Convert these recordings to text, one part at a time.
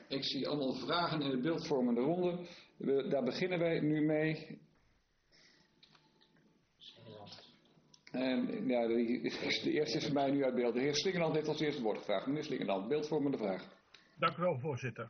Ik zie allemaal vragen in de beeldvormende ronde. Daar beginnen wij nu mee. En ja, de eerste is voor mij nu uit beeld. De heer Slingeland heeft als eerste woord gevraagd. Meneer Slingeland, beeldvormende vraag. Dank u wel, voorzitter.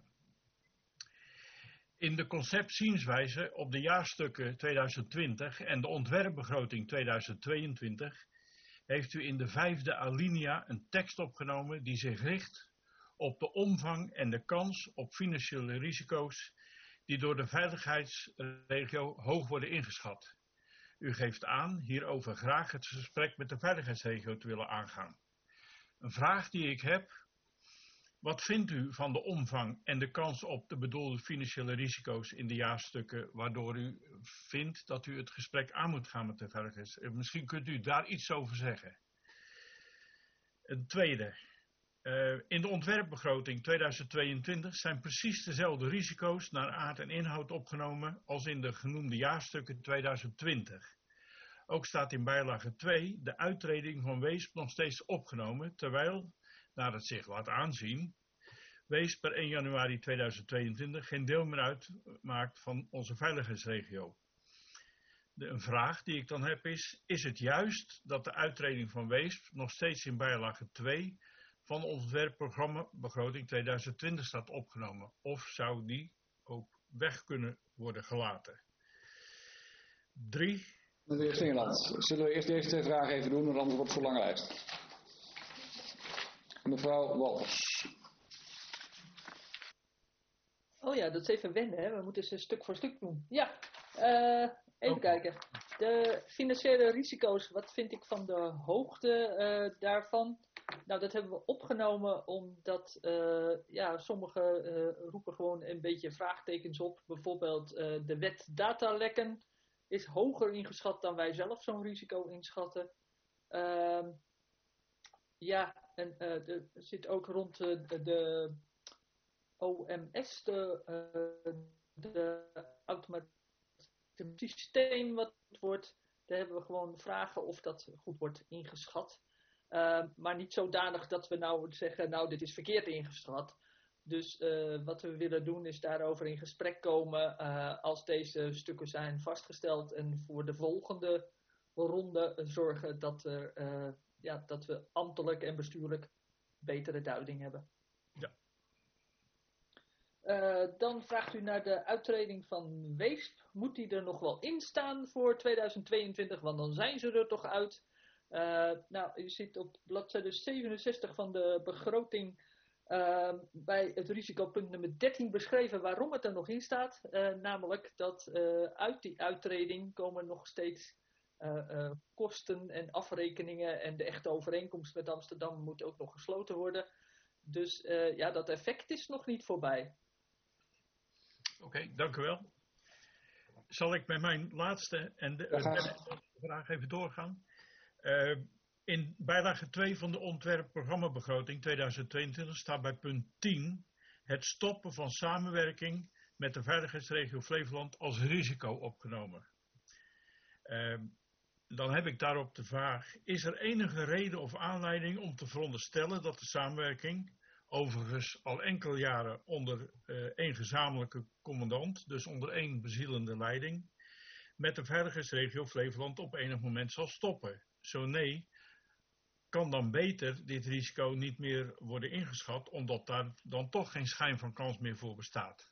In de conceptzienswijze op de jaarstukken 2020 en de ontwerpbegroting 2022 heeft u in de 5e alinea een tekst opgenomen die zich richt op de omvang en de kans op financiële risico's die door de veiligheidsregio hoog worden ingeschat. U geeft aan hierover graag het gesprek met de veiligheidsregio te willen aangaan. Een vraag die ik heb: wat vindt u van de omvang en de kans op de bedoelde financiële risico's in de jaarstukken waardoor u vindt dat u het gesprek aan moet gaan met de veiligheidsregio? Misschien kunt u daar iets over zeggen. Een tweede. In de ontwerpbegroting 2022 zijn precies dezelfde risico's naar aard en inhoud opgenomen als in de genoemde jaarstukken 2020. Ook staat in bijlage 2 de uittreding van Weesp nog steeds opgenomen, terwijl, naar het zich laat aanzien, Weesp per 1 januari 2022 geen deel meer uitmaakt van onze veiligheidsregio. Een vraag die ik dan heb is het juist dat de uittreding van Weesp nog steeds in bijlage 2 van ons ontwerpprogramma begroting 2020 staat opgenomen? Of zou die ook weg kunnen worden gelaten? 3. Meneer Slingeland, zullen we eerst deze twee vragen even doen, want anders wordt het voor lange lijst. Mevrouw Walters. Oh ja, dat is even wennen, hè. We moeten ze stuk voor stuk doen. Ja, even kijken. De financiële risico's, wat vind ik van de hoogte daarvan? Nou, dat hebben we opgenomen omdat sommigen roepen gewoon een beetje vraagtekens op. Bijvoorbeeld de wet datalekken is hoger ingeschat dan wij zelf zo'n risico inschatten. Er zit ook rond de OMS, de automatisch systeem wat wordt. Daar hebben we gewoon vragen of dat goed wordt ingeschat. Maar niet zodanig dat we nou zeggen, nou dit is verkeerd ingeschat. Dus wat we willen doen is daarover in gesprek komen als deze stukken zijn vastgesteld. En voor de volgende ronde zorgen dat we ambtelijk en bestuurlijk betere duiding hebben. Ja. Dan vraagt u naar de uittreding van Weesp. Moet die er nog wel in staan voor 2022? Want dan zijn ze er toch uit. U ziet op bladzijde 67 van de begroting bij het risicopunt nummer 13 beschreven waarom het er nog in staat. Namelijk dat uit die uittreding komen nog steeds kosten en afrekeningen en de echte overeenkomst met Amsterdam moet ook nog gesloten worden. Dus dat effect is nog niet voorbij. Oké, dank u wel. Zal ik met mijn laatste en de vraag even doorgaan? In bijlage 2 van de ontwerpprogrammabegroting 2022 staat bij punt 10 het stoppen van samenwerking met de veiligheidsregio Flevoland als risico opgenomen. Dan heb ik daarop de vraag: is er enige reden of aanleiding om te veronderstellen dat de samenwerking, overigens al enkele jaren onder één gezamenlijke commandant, dus onder één bezielende leiding, met de veiligheidsregio Flevoland op enig moment zal stoppen? Zo nee, kan dan beter dit risico niet meer worden ingeschat, omdat daar dan toch geen schijn van kans meer voor bestaat?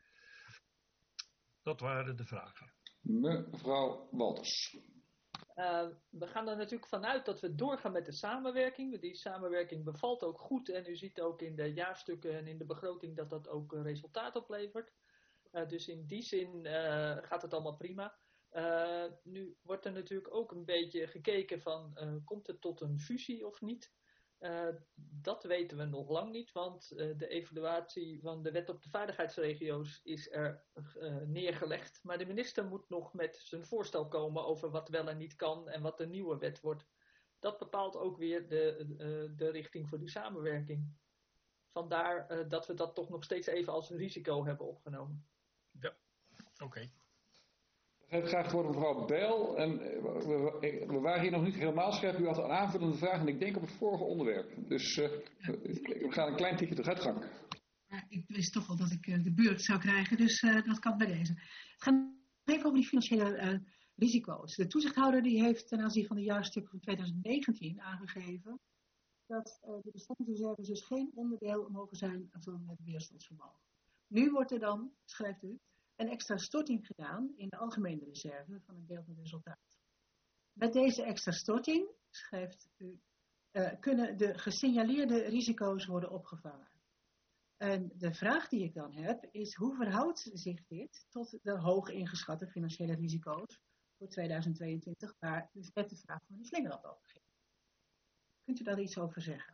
Dat waren de vragen. Mevrouw Walters. We gaan er natuurlijk vanuit dat we doorgaan met de samenwerking. Die samenwerking bevalt ook goed en u ziet ook in de jaarstukken en in de begroting dat dat ook resultaat oplevert. Dus in die zin gaat het allemaal prima. Nu wordt er natuurlijk ook een beetje gekeken van komt het tot een fusie of niet? Dat weten we nog lang niet, want de evaluatie van de wet op de veiligheidsregio's is er neergelegd. Maar de minister moet nog met zijn voorstel komen over wat wel en niet kan en wat de nieuwe wet wordt. Dat bepaalt ook weer de richting voor die samenwerking. Vandaar dat we dat toch nog steeds even als risico hebben opgenomen. Ja, oké. Ik geef graag het woord aan mevrouw Bijl. En we waren hier nog niet helemaal scherp. U had een aanvullende vraag en ik denk op het vorige onderwerp. Dus we gaan een klein tikje terug uitgang. Ik wist toch wel dat ik de beurt zou krijgen, dus dat kan bij deze. Het gaat even over die financiële risico's. De toezichthouder die heeft ten aanzien van de jaarstukken van 2019 aangegeven dat de bestandsreserves dus geen onderdeel mogen zijn van het weerstandsvermogen. Nu wordt er dan, schrijft u, een extra storting gedaan in de algemene reserve van een deel van het resultaat. Met deze extra storting, schrijft u, kunnen de gesignaleerde risico's worden opgevangen. En de vraag die ik dan heb is, hoe verhoudt zich dit tot de hoog ingeschatte financiële risico's voor 2022, waar dus net de vraag van de Slingerland over ging? Kunt u daar iets over zeggen?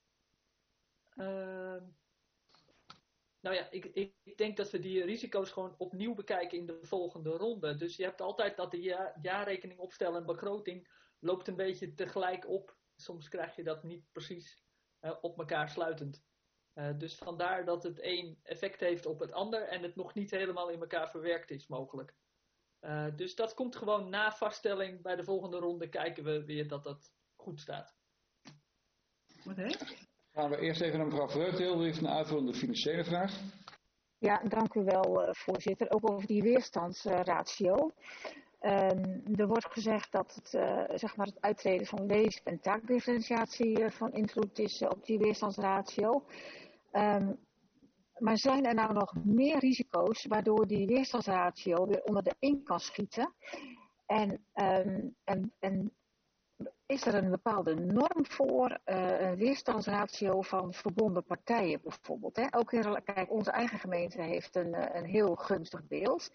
Nou ja, ik denk dat we die risico's gewoon opnieuw bekijken in de volgende ronde. Dus je hebt altijd dat de jaarrekening opstellen en begroting loopt een beetje tegelijk op. Soms krijg je dat niet precies op elkaar sluitend. Dus vandaar dat het een effect heeft op het ander en het nog niet helemaal in elkaar verwerkt is mogelijk. Dus dat komt gewoon na vaststelling. Bij de volgende ronde kijken we weer dat dat goed staat. Oké. Gaan we eerst even naar mevrouw Vreugdeel, die heeft een aanvullende financiële vraag. Ja, dank u wel, voorzitter. Ook over die weerstandsratio. Er wordt gezegd dat het, zeg maar het uittreden van lees- en taakdifferentiatie van invloed is op die weerstandsratio. Maar zijn er nou nog meer risico's waardoor die weerstandsratio weer onder de 1 kan schieten? En is er een bepaalde norm voor een weerstandsratio van verbonden partijen bijvoorbeeld? Hè? Ook kijk, onze eigen gemeente heeft een heel gunstig beeld.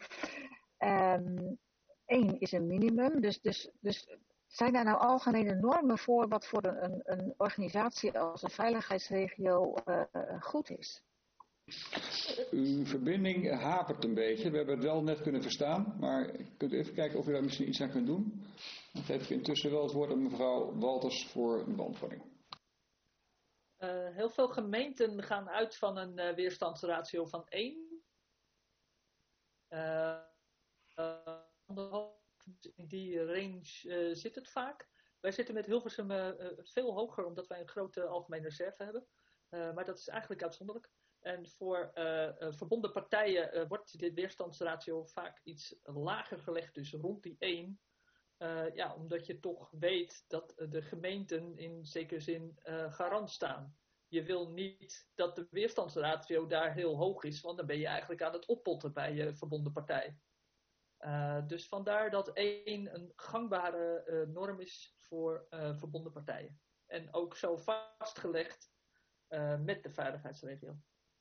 1 is een minimum, dus zijn er nou algemene normen voor wat voor een organisatie als een veiligheidsregio goed is? Uw verbinding hapert een beetje. We hebben het wel net kunnen verstaan, maar kunt u even kijken of u daar misschien iets aan kunt doen? Dan geef ik intussen wel het woord aan mevrouw Walters voor een beantwoording. Heel veel gemeenten gaan uit van een weerstandsratio van 1. In die range zit het vaak. Wij zitten met Hilversum veel hoger, omdat wij een grote algemene reserve hebben. Maar dat is eigenlijk uitzonderlijk. En voor verbonden partijen wordt dit weerstandsratio vaak iets lager gelegd, dus rond die 1. Ja, omdat je toch weet dat de gemeenten in zekere zin garant staan. Je wil niet dat de weerstandsratio daar heel hoog is, want dan ben je eigenlijk aan het oppotten bij je verbonden partij. Dus vandaar dat 1 een gangbare norm is voor verbonden partijen. En ook zo vastgelegd met de veiligheidsregio.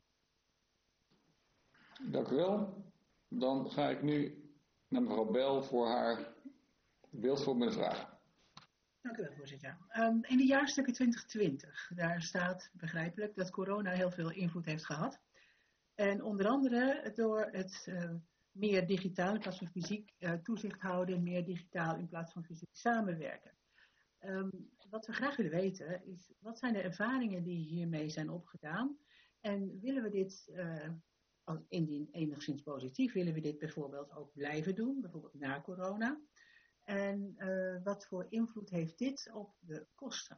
Dank u wel. Dan ga ik nu naar mevrouw Bel voor haar beeldvormende vraag. Dank u wel, voorzitter. In de jaarstukken 2020, daar staat begrijpelijk dat corona heel veel invloed heeft gehad. En onder andere door het meer digitaal in plaats van fysiek toezicht houden, meer digitaal in plaats van fysiek samenwerken. Wat we graag willen weten is, wat zijn de ervaringen die hiermee zijn opgedaan? En willen we dit, indien enigszins positief, willen we dit bijvoorbeeld ook blijven doen, bijvoorbeeld na corona? En wat voor invloed heeft dit op de kosten?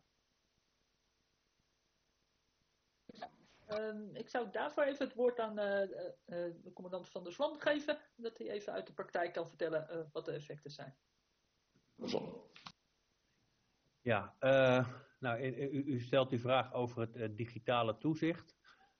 Ik zou daarvoor even het woord aan de commandant van de Zwan geven, dat hij even uit de praktijk kan vertellen wat de effecten zijn. Ja, nou, u stelt die vraag over het digitale toezicht.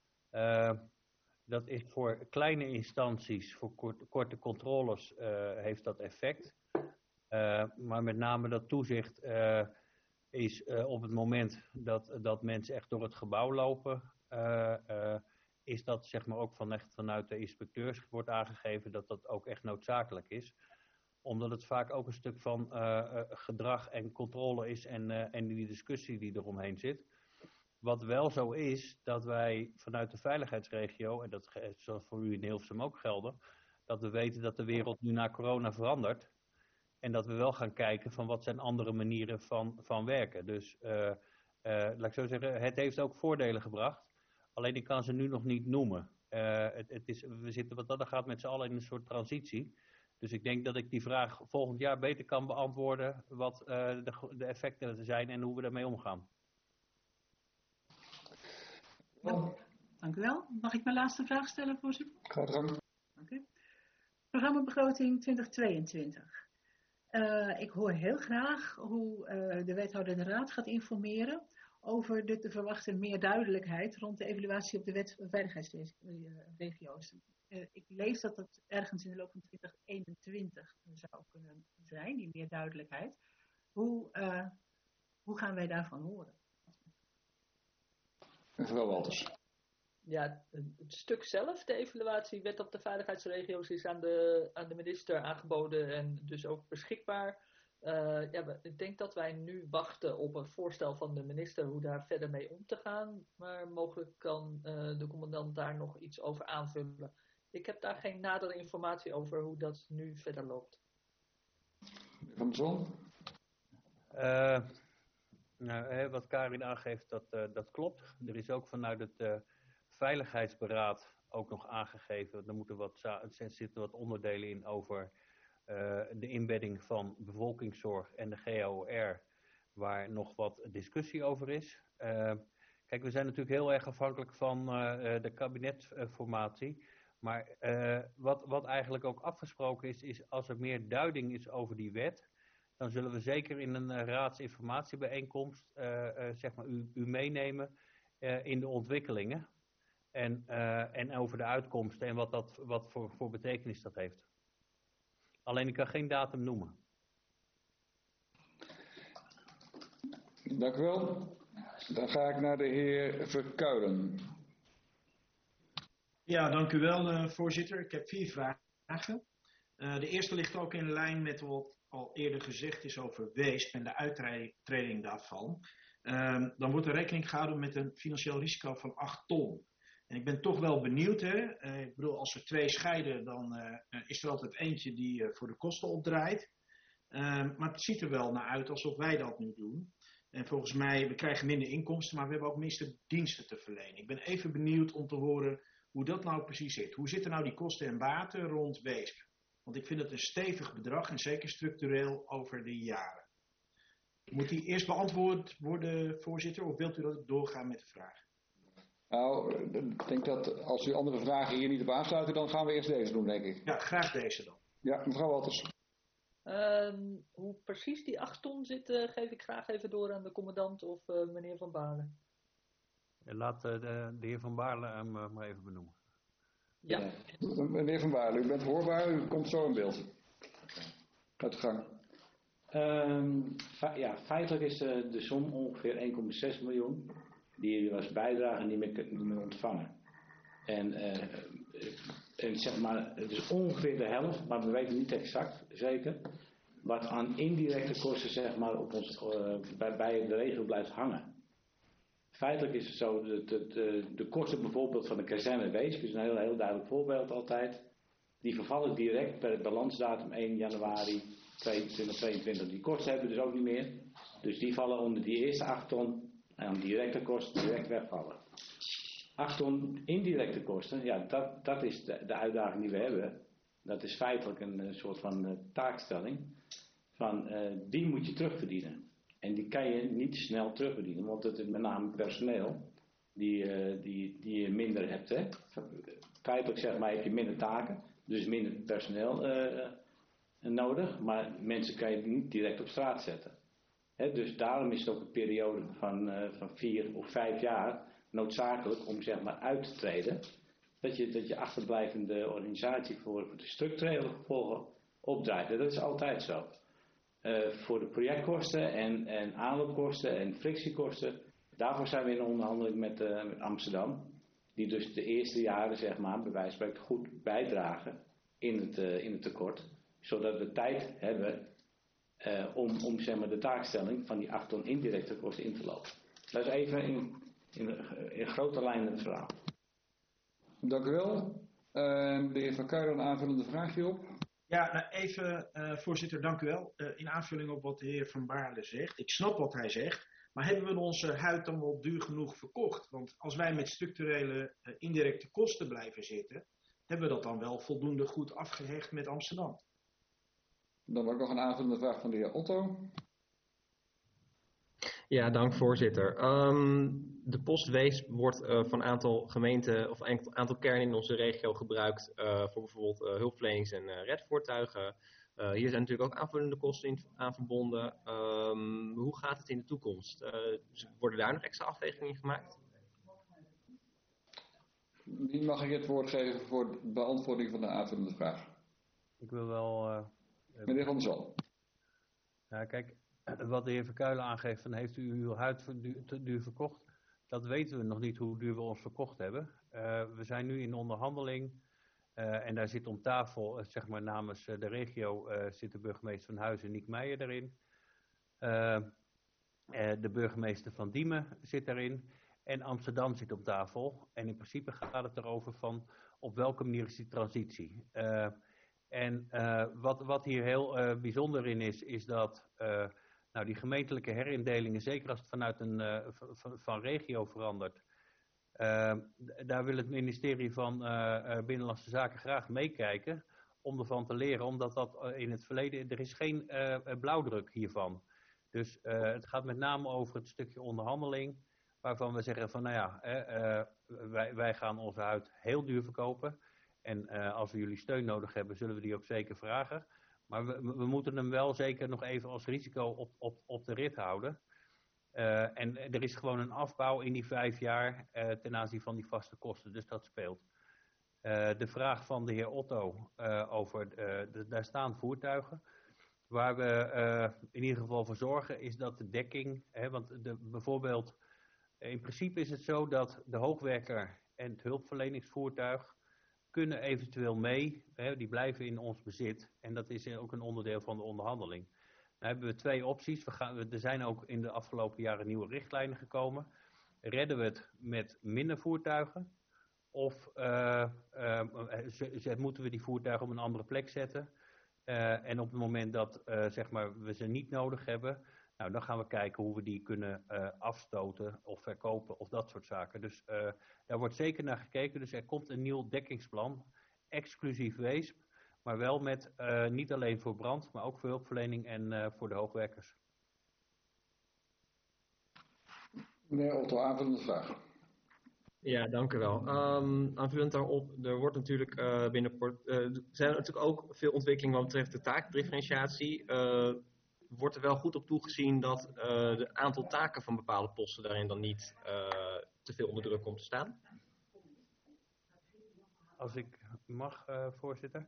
Dat is voor kleine instanties, voor korte controles heeft dat effect. Maar met name dat toezicht is op het moment dat mensen echt door het gebouw lopen, is dat zeg maar ook vanuit de inspecteurs wordt aangegeven dat dat ook echt noodzakelijk is. Omdat het vaak ook een stuk van gedrag en controle is en die discussie die eromheen zit. Wat wel zo is, dat wij vanuit de veiligheidsregio, en dat zal voor u in Hilversum ook gelden, dat we weten dat de wereld nu na corona verandert. En dat we wel gaan kijken van wat zijn andere manieren van werken. Dus laat ik zo zeggen, het heeft ook voordelen gebracht. Alleen ik kan ze nu nog niet noemen. We zitten wat dat gaat met z'n allen in een soort transitie. Dus ik denk dat ik die vraag volgend jaar beter kan beantwoorden wat de effecten zijn en hoe we daarmee omgaan. Dank u wel. Mag ik mijn laatste vraag stellen, voorzitter? Ga je gang. Dank u. Programmabegroting 2022. Ik hoor heel graag hoe de wethouder de raad gaat informeren over de te verwachten meer duidelijkheid rond de evaluatie op de wet van veiligheidsregio's. Ik lees dat dat ergens in de loop van 2021 zou kunnen zijn, die meer duidelijkheid. Hoe gaan wij daarvan horen? Mevrouw Walters. Ja, het stuk zelf, de evaluatie wet op de veiligheidsregio's, is aan de minister aangeboden en dus ook beschikbaar. Ik denk dat wij nu wachten op een voorstel van de minister hoe daar verder mee om te gaan. Maar mogelijk kan de commandant daar nog iets over aanvullen. Ik heb daar geen nadere informatie over hoe dat nu verder loopt. Van der Zon. Wat Karin aangeeft, dat klopt. Er is ook vanuit het Veiligheidsberaad ook nog aangegeven, er zitten wat onderdelen in over de inbedding van bevolkingszorg en de GOR, waar nog wat discussie over is. Kijk, we zijn natuurlijk heel erg afhankelijk van de kabinetformatie. Maar wat eigenlijk ook afgesproken is als er meer duiding is over die wet, dan zullen we zeker in een raadsinformatiebijeenkomst zeg maar u meenemen in de ontwikkelingen. En over de uitkomsten en wat voor betekenis dat heeft. Alleen ik kan geen datum noemen. Dank u wel. Dan ga ik naar de heer Verkuilen. Ja, dank u wel, voorzitter. Ik heb 4 vragen. De eerste ligt ook in lijn met wat al eerder gezegd is over Weesp en de uittreding daarvan. Dan wordt er rekening gehouden met een financieel risico van 8 ton. En ik ben toch wel benieuwd, ik bedoel, als er 2 scheiden, dan is er altijd eentje die voor de kosten opdraait. Maar het ziet er wel naar uit alsof wij dat nu doen. En volgens mij, we krijgen minder inkomsten, maar we hebben ook minder diensten te verlenen. Ik ben even benieuwd om te horen hoe dat nou precies zit. Hoe zitten nou die kosten en baten rond Weesp? Want ik vind het een stevig bedrag en zeker structureel over de jaren. Moet die eerst beantwoord worden, voorzitter, of wilt u dat ik doorga met de vraag? Nou, ik denk dat als u andere vragen hier niet op aansluiten, dan gaan we eerst deze doen, denk ik. Ja, graag deze dan. Ja, mevrouw Walters. Hoe precies die 8 ton zit, geef ik graag even door aan de commandant of meneer Van Baarle. Laat de heer Van Baarle hem maar even benoemen. Ja. Meneer Van Baarle, u bent hoorbaar, u komt zo in beeld. Gaat uw gang. Feitelijk is de som ongeveer 1,6 miljoen die u als bijdrage niet meer ontvangen. En zeg maar, het is ongeveer de helft, maar we weten niet exact, zeker, wat aan indirecte kosten zeg maar, op ons, bij de regio blijft hangen. Feitelijk is het zo, de kosten bijvoorbeeld van de kazerne Weesp, is een heel duidelijk voorbeeld altijd, die vervallen direct per balansdatum 1 januari 2022. Die kosten hebben we dus ook niet meer, dus die vallen onder die eerste 8 ton aan directe kosten direct wegvallen. 8 ton indirecte kosten, ja, dat is de uitdaging die we hebben. Dat is feitelijk een soort van taakstelling. Die moet je terugverdienen. En die kan je niet snel terugverdienen, want het is met name personeel die je minder hebt. Hè. Feitelijk zeg maar heb je minder taken, dus minder personeel nodig, maar mensen kan je niet direct op straat zetten. Hè, dus daarom is het ook een periode van 4 of 5 jaar noodzakelijk om zeg maar uit te treden. Dat je achterblijvende organisatie voor de structurele gevolgen opdraait. Dat is altijd zo. Voor de projectkosten en aanloopkosten en frictiekosten, daarvoor zijn we in onderhandeling met Amsterdam. Die dus de eerste jaren zeg maar bij wijze van spreken goed bijdragen in het tekort. Zodat we tijd hebben om zeg maar, de taakstelling van die 8 ton indirecte kosten in te lopen. Dat is even in grote lijnen het verhaal. Dank u wel. De heer Van Kuijlen, een aanvullende vraag hierop. Ja, nou even, voorzitter, dank u wel. In aanvulling op wat de heer Van Baarle zegt. Ik snap wat hij zegt, maar hebben we onze huid dan wel duur genoeg verkocht? Want als wij met structurele indirecte kosten blijven zitten, hebben we dat dan wel voldoende goed afgehecht met Amsterdam? Dan ook nog een aanvullende vraag van de heer Otto. Ja, dank voorzitter. De postwees wordt van een aantal gemeenten of een aantal kernen in onze regio gebruikt voor bijvoorbeeld hulpverlenings- en redvoertuigen. Hier zijn natuurlijk ook aanvullende kosten aan verbonden. Hoe gaat het in de toekomst? Worden daar nog extra afwegingen in gemaakt? Wie mag ik het woord geven voor de beantwoording van de aanvullende vraag? Ik wil wel... Meneer Van der Zwan. Ja, kijk, wat de heer Verkuilen aangeeft, van heeft u uw huid te duur verkocht? Dat weten we nog niet hoe duur we ons verkocht hebben. We zijn nu in onderhandeling en daar zit om tafel, zeg maar namens de regio, zit de burgemeester van Huizen, Niek Meijer, erin. De burgemeester van Diemen zit erin. En Amsterdam zit op tafel. En in principe gaat het erover van op welke manier is die transitie. Wat hier heel bijzonder in is dat nou, die gemeentelijke herindelingen, zeker als het vanuit van regio verandert, daar wil het ministerie van Binnenlandse Zaken graag meekijken om ervan te leren, omdat dat in het verleden, er is geen blauwdruk hiervan. Dus het gaat met name over het stukje onderhandeling, waarvan we zeggen van nou ja, wij gaan onze huid heel duur verkopen. En als we jullie steun nodig hebben, zullen we die ook zeker vragen. Maar we moeten hem wel zeker nog even als risico op de rit houden. En er is gewoon een afbouw in die 5 jaar ten aanzien van die vaste kosten. Dus dat speelt. De vraag van de heer Otto over, daar staan voertuigen. Waar we in ieder geval voor zorgen is dat de dekking, want bijvoorbeeld in principe is het zo dat de hoogwerker en het hulpverleningsvoertuig kunnen eventueel mee, die blijven in ons bezit en dat is ook een onderdeel van de onderhandeling. Dan hebben we 2 opties. Er zijn ook in de afgelopen jaren nieuwe richtlijnen gekomen. Redden we het met minder voertuigen of moeten we die voertuigen op een andere plek zetten? En op het moment dat zeg maar, we ze niet nodig hebben, nou, dan gaan we kijken hoe we die kunnen afstoten of verkopen of dat soort zaken. Dus daar wordt zeker naar gekeken. Dus er komt een nieuw dekkingsplan, exclusief weesp, maar wel met niet alleen voor brand, maar ook voor hulpverlening en voor de hoogwerkers. Meneer Otto, aanvullende vraag. Ja, dank u wel. Aanvullend daarop, er wordt natuurlijk binnenkort, zijn er natuurlijk ook veel ontwikkelingen wat betreft de taakdifferentiatie. Wordt er wel goed op toegezien dat het aantal taken van bepaalde posten daarin dan niet te veel onder druk komt te staan? Als ik mag, voorzitter.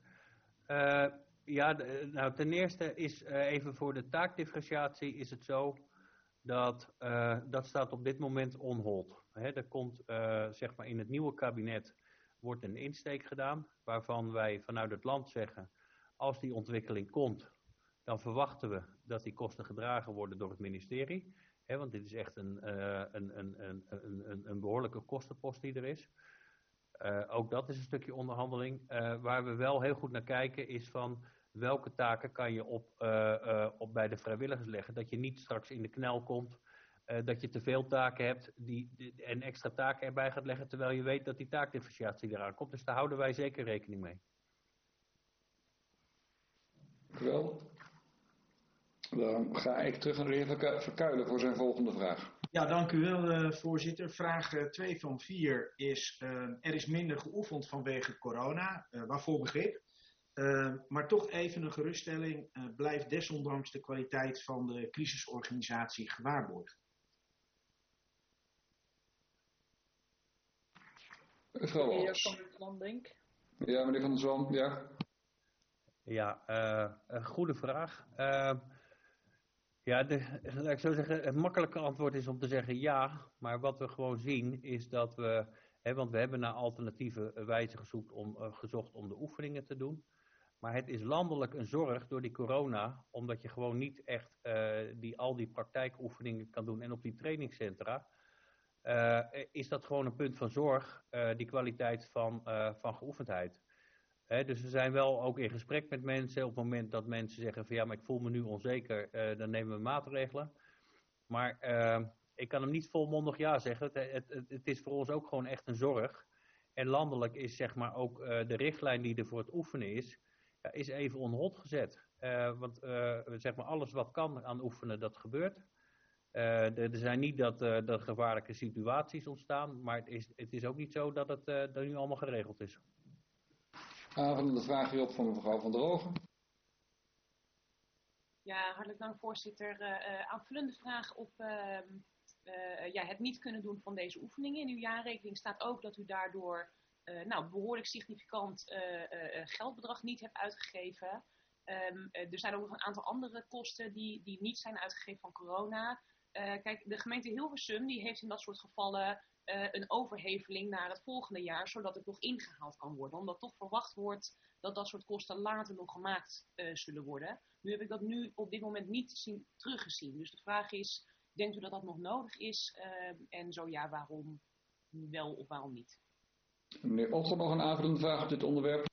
Nou, ten eerste is even voor de taakdifferentiatie is het zo dat dat staat op dit moment on hold. Er komt zeg maar in het nieuwe kabinet wordt een insteek gedaan waarvan wij vanuit het land zeggen, als die ontwikkeling komt, dan verwachten we dat die kosten gedragen worden door het ministerie. Want dit is echt een behoorlijke kostenpost die er is. Ook dat is een stukje onderhandeling. Waar we wel heel goed naar kijken is van welke taken kan je op bij de vrijwilligers leggen. Dat je niet straks in de knel komt. Dat je te veel taken hebt en extra taken erbij gaat leggen. Terwijl je weet dat die taakdifferentiatie eraan komt. Dus daar houden wij zeker rekening mee. Dank u wel. Dan ga ik terug naar de heer Verkuilen voor zijn volgende vraag. Ja, dank u wel, voorzitter. Vraag 2 van 4 is, er is minder geoefend vanwege corona, waarvoor begrip. Maar toch even een geruststelling, blijft desondanks de kwaliteit van de crisisorganisatie gewaarborgd? Mevrouw Meneer Walters. Van der Zwan, denk ik. Ja, meneer Van der Zwan, ja. Ja, een goede vraag. Laat ik zo zeggen, het makkelijke antwoord is om te zeggen ja, maar wat we gewoon zien is dat we, want we hebben naar alternatieve wijzen gezocht om de oefeningen te doen, maar het is landelijk een zorg door die corona, omdat je gewoon niet echt al die praktijkoefeningen kan doen en op die trainingscentra, is dat gewoon een punt van zorg, die kwaliteit van geoefendheid. Dus we zijn wel ook in gesprek met mensen. Op het moment dat mensen zeggen van ja, maar ik voel me nu onzeker, dan nemen we maatregelen. Maar ik kan hem niet volmondig ja zeggen. Het is voor ons ook gewoon echt een zorg. En landelijk is zeg maar ook de richtlijn die er voor het oefenen is, ja, is even on hold gezet. Want zeg maar alles wat kan aan oefenen, dat gebeurt. Er zijn niet dat gevaarlijke situaties ontstaan, maar het is ook niet zo dat het nu allemaal geregeld is. Aanvullende vraag hierop van mevrouw Van der Ogen. Ja, hartelijk dank voorzitter. Aanvullende vraag op het niet kunnen doen van deze oefeningen. In uw jaarrekening staat ook dat u daardoor behoorlijk significant geldbedrag niet hebt uitgegeven. Er zijn ook nog een aantal andere kosten die niet zijn uitgegeven van corona. Kijk, de gemeente Hilversum die heeft in dat soort gevallen een overheveling naar het volgende jaar, zodat het nog ingehaald kan worden. Omdat toch verwacht wordt dat dat soort kosten later nog gemaakt zullen worden. Nu heb ik dat op dit moment niet teruggezien. Dus de vraag is, denkt u dat dat nog nodig is? En zo ja, waarom wel of waarom niet? Meneer Otter, nog een aanvullende vraag op dit onderwerp?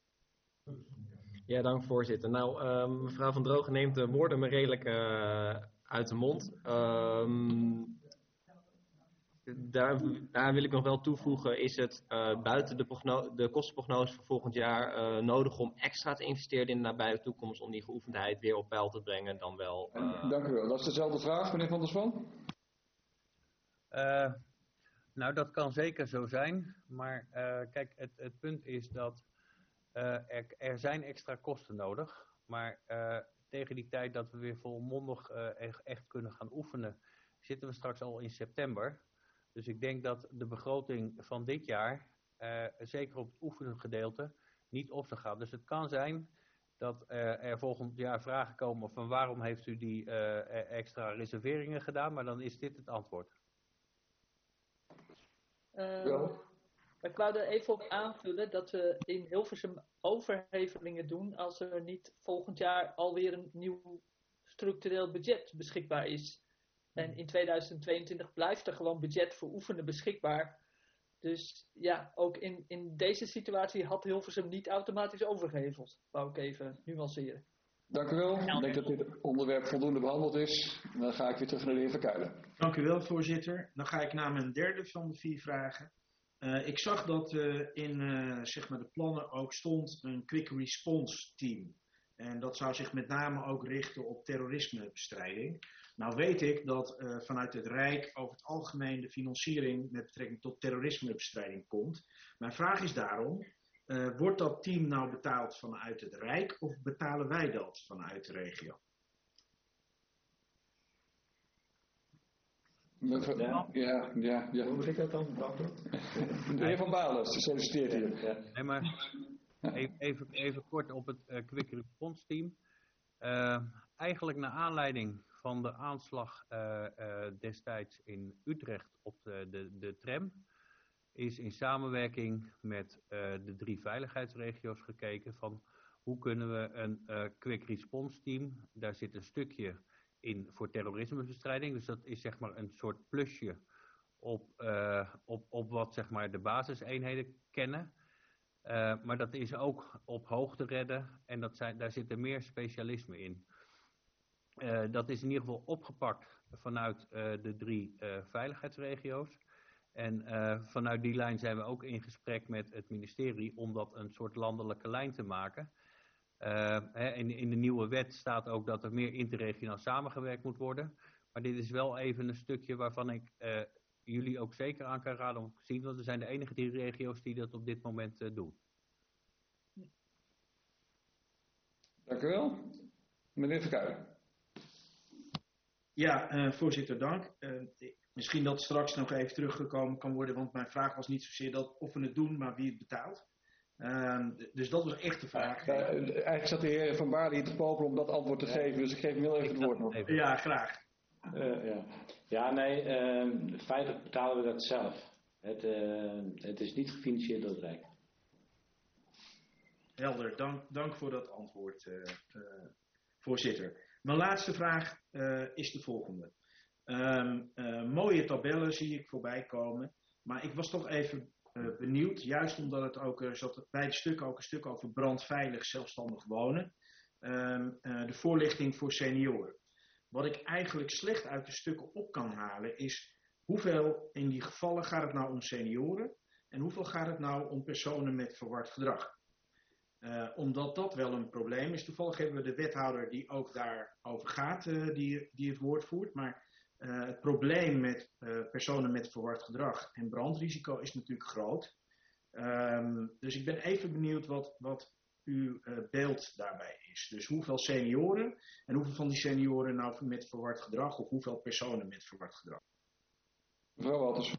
Ja, dank voorzitter. Nou, mevrouw Van Drogen neemt de woorden me redelijk uit de mond. Daar wil ik nog wel toevoegen, is het buiten de kostenprognose voor volgend jaar nodig om extra te investeren in de nabije toekomst om die geoefendheid weer op peil te brengen dan wel... Dank u wel. Dat is dezelfde vraag, meneer Van der Swan? Nou, dat kan zeker zo zijn, maar kijk, het punt is dat er zijn extra kosten nodig, maar tegen die tijd dat we weer volmondig echt kunnen gaan oefenen, zitten we straks al in september. Dus ik denk dat de begroting van dit jaar, zeker op het oefengedeelte, niet op zal gaan. Dus het kan zijn dat er volgend jaar vragen komen van waarom heeft u die extra reserveringen gedaan, maar dan is dit het antwoord. Ik wou er even op aanvullen dat we in Hilversum overhevelingen doen als er niet volgend jaar alweer een nieuw structureel budget beschikbaar is. En in 2022 blijft er gewoon budget voor oefenen beschikbaar. Dus ja, ook in deze situatie had Hilversum niet automatisch overgeheveld. Wou ik even nuanceren. Dank u wel. Ik denk dat dit onderwerp voldoende behandeld is. Dan ga ik weer terug naar de heer Verkuilen. Dank u wel, voorzitter. Dan ga ik naar mijn derde van de 4 vragen. Ik zag dat in de plannen ook stond een quick response team. En dat zou zich met name ook richten op terrorismebestrijding. Nou weet ik dat vanuit het Rijk over het algemeen de financiering met betrekking tot terrorismebestrijding komt. Mijn vraag is daarom, wordt dat team nou betaald vanuit het Rijk of betalen wij dat vanuit de regio? Ja. Hoe moet ik dat dan? De heer Van Balen solliciteert hier. Ja. Nee, maar even kort op het Quick Response Team. Eigenlijk naar aanleiding van de aanslag destijds in Utrecht op de tram, is in samenwerking met de 3 veiligheidsregio's gekeken van hoe kunnen we een Quick Response Team, daar zit een stukje in voor terrorismebestrijding, dus dat is zeg maar een soort plusje op wat zeg maar de basiseenheden kennen. Maar dat is ook op hoogte redden en daar zitten meer specialismen in. Dat is in ieder geval opgepakt vanuit de 3 veiligheidsregio's. En vanuit die lijn zijn we ook in gesprek met het ministerie om dat een soort landelijke lijn te maken. In de nieuwe wet staat ook dat er meer interregionaal samengewerkt moet worden. Maar dit is wel even een stukje waarvan ik jullie ook zeker aan kan raden om te zien. Want we zijn de enige 3 regio's die dat op dit moment doen. Dank u wel. Meneer Verkuilen. Ja, voorzitter, dank. Misschien dat straks nog even teruggekomen kan worden, want mijn vraag was niet zozeer dat of we het doen, maar wie het betaalt. Dus dat was echt de vraag. Eigenlijk zat de heer Van Baarle hier te popelen om dat antwoord te geven, dus ik geef hem heel even het woord nog. Ja, graag. Feitelijk betalen we dat zelf. Het is niet gefinancierd door het Rijk. Helder, dank voor dat antwoord, voorzitter. Mijn laatste vraag is de volgende. Mooie tabellen zie ik voorbij komen, maar ik was toch even benieuwd, juist omdat het ook zat bij de stukken ook een stuk over brandveilig zelfstandig wonen. De voorlichting voor senioren. Wat ik eigenlijk slecht uit de stukken op kan halen is hoeveel in die gevallen gaat het nou om senioren en hoeveel gaat het nou om personen met verward gedrag. Omdat dat wel een probleem is. Toevallig hebben we de wethouder die ook daarover gaat, die het woord voert. Maar Het probleem met personen met verward gedrag en brandrisico is natuurlijk groot. Dus ik ben even benieuwd wat uw beeld daarbij is. Dus hoeveel senioren en hoeveel van die senioren nou met verward gedrag of hoeveel personen met verward gedrag? Mevrouw Walters.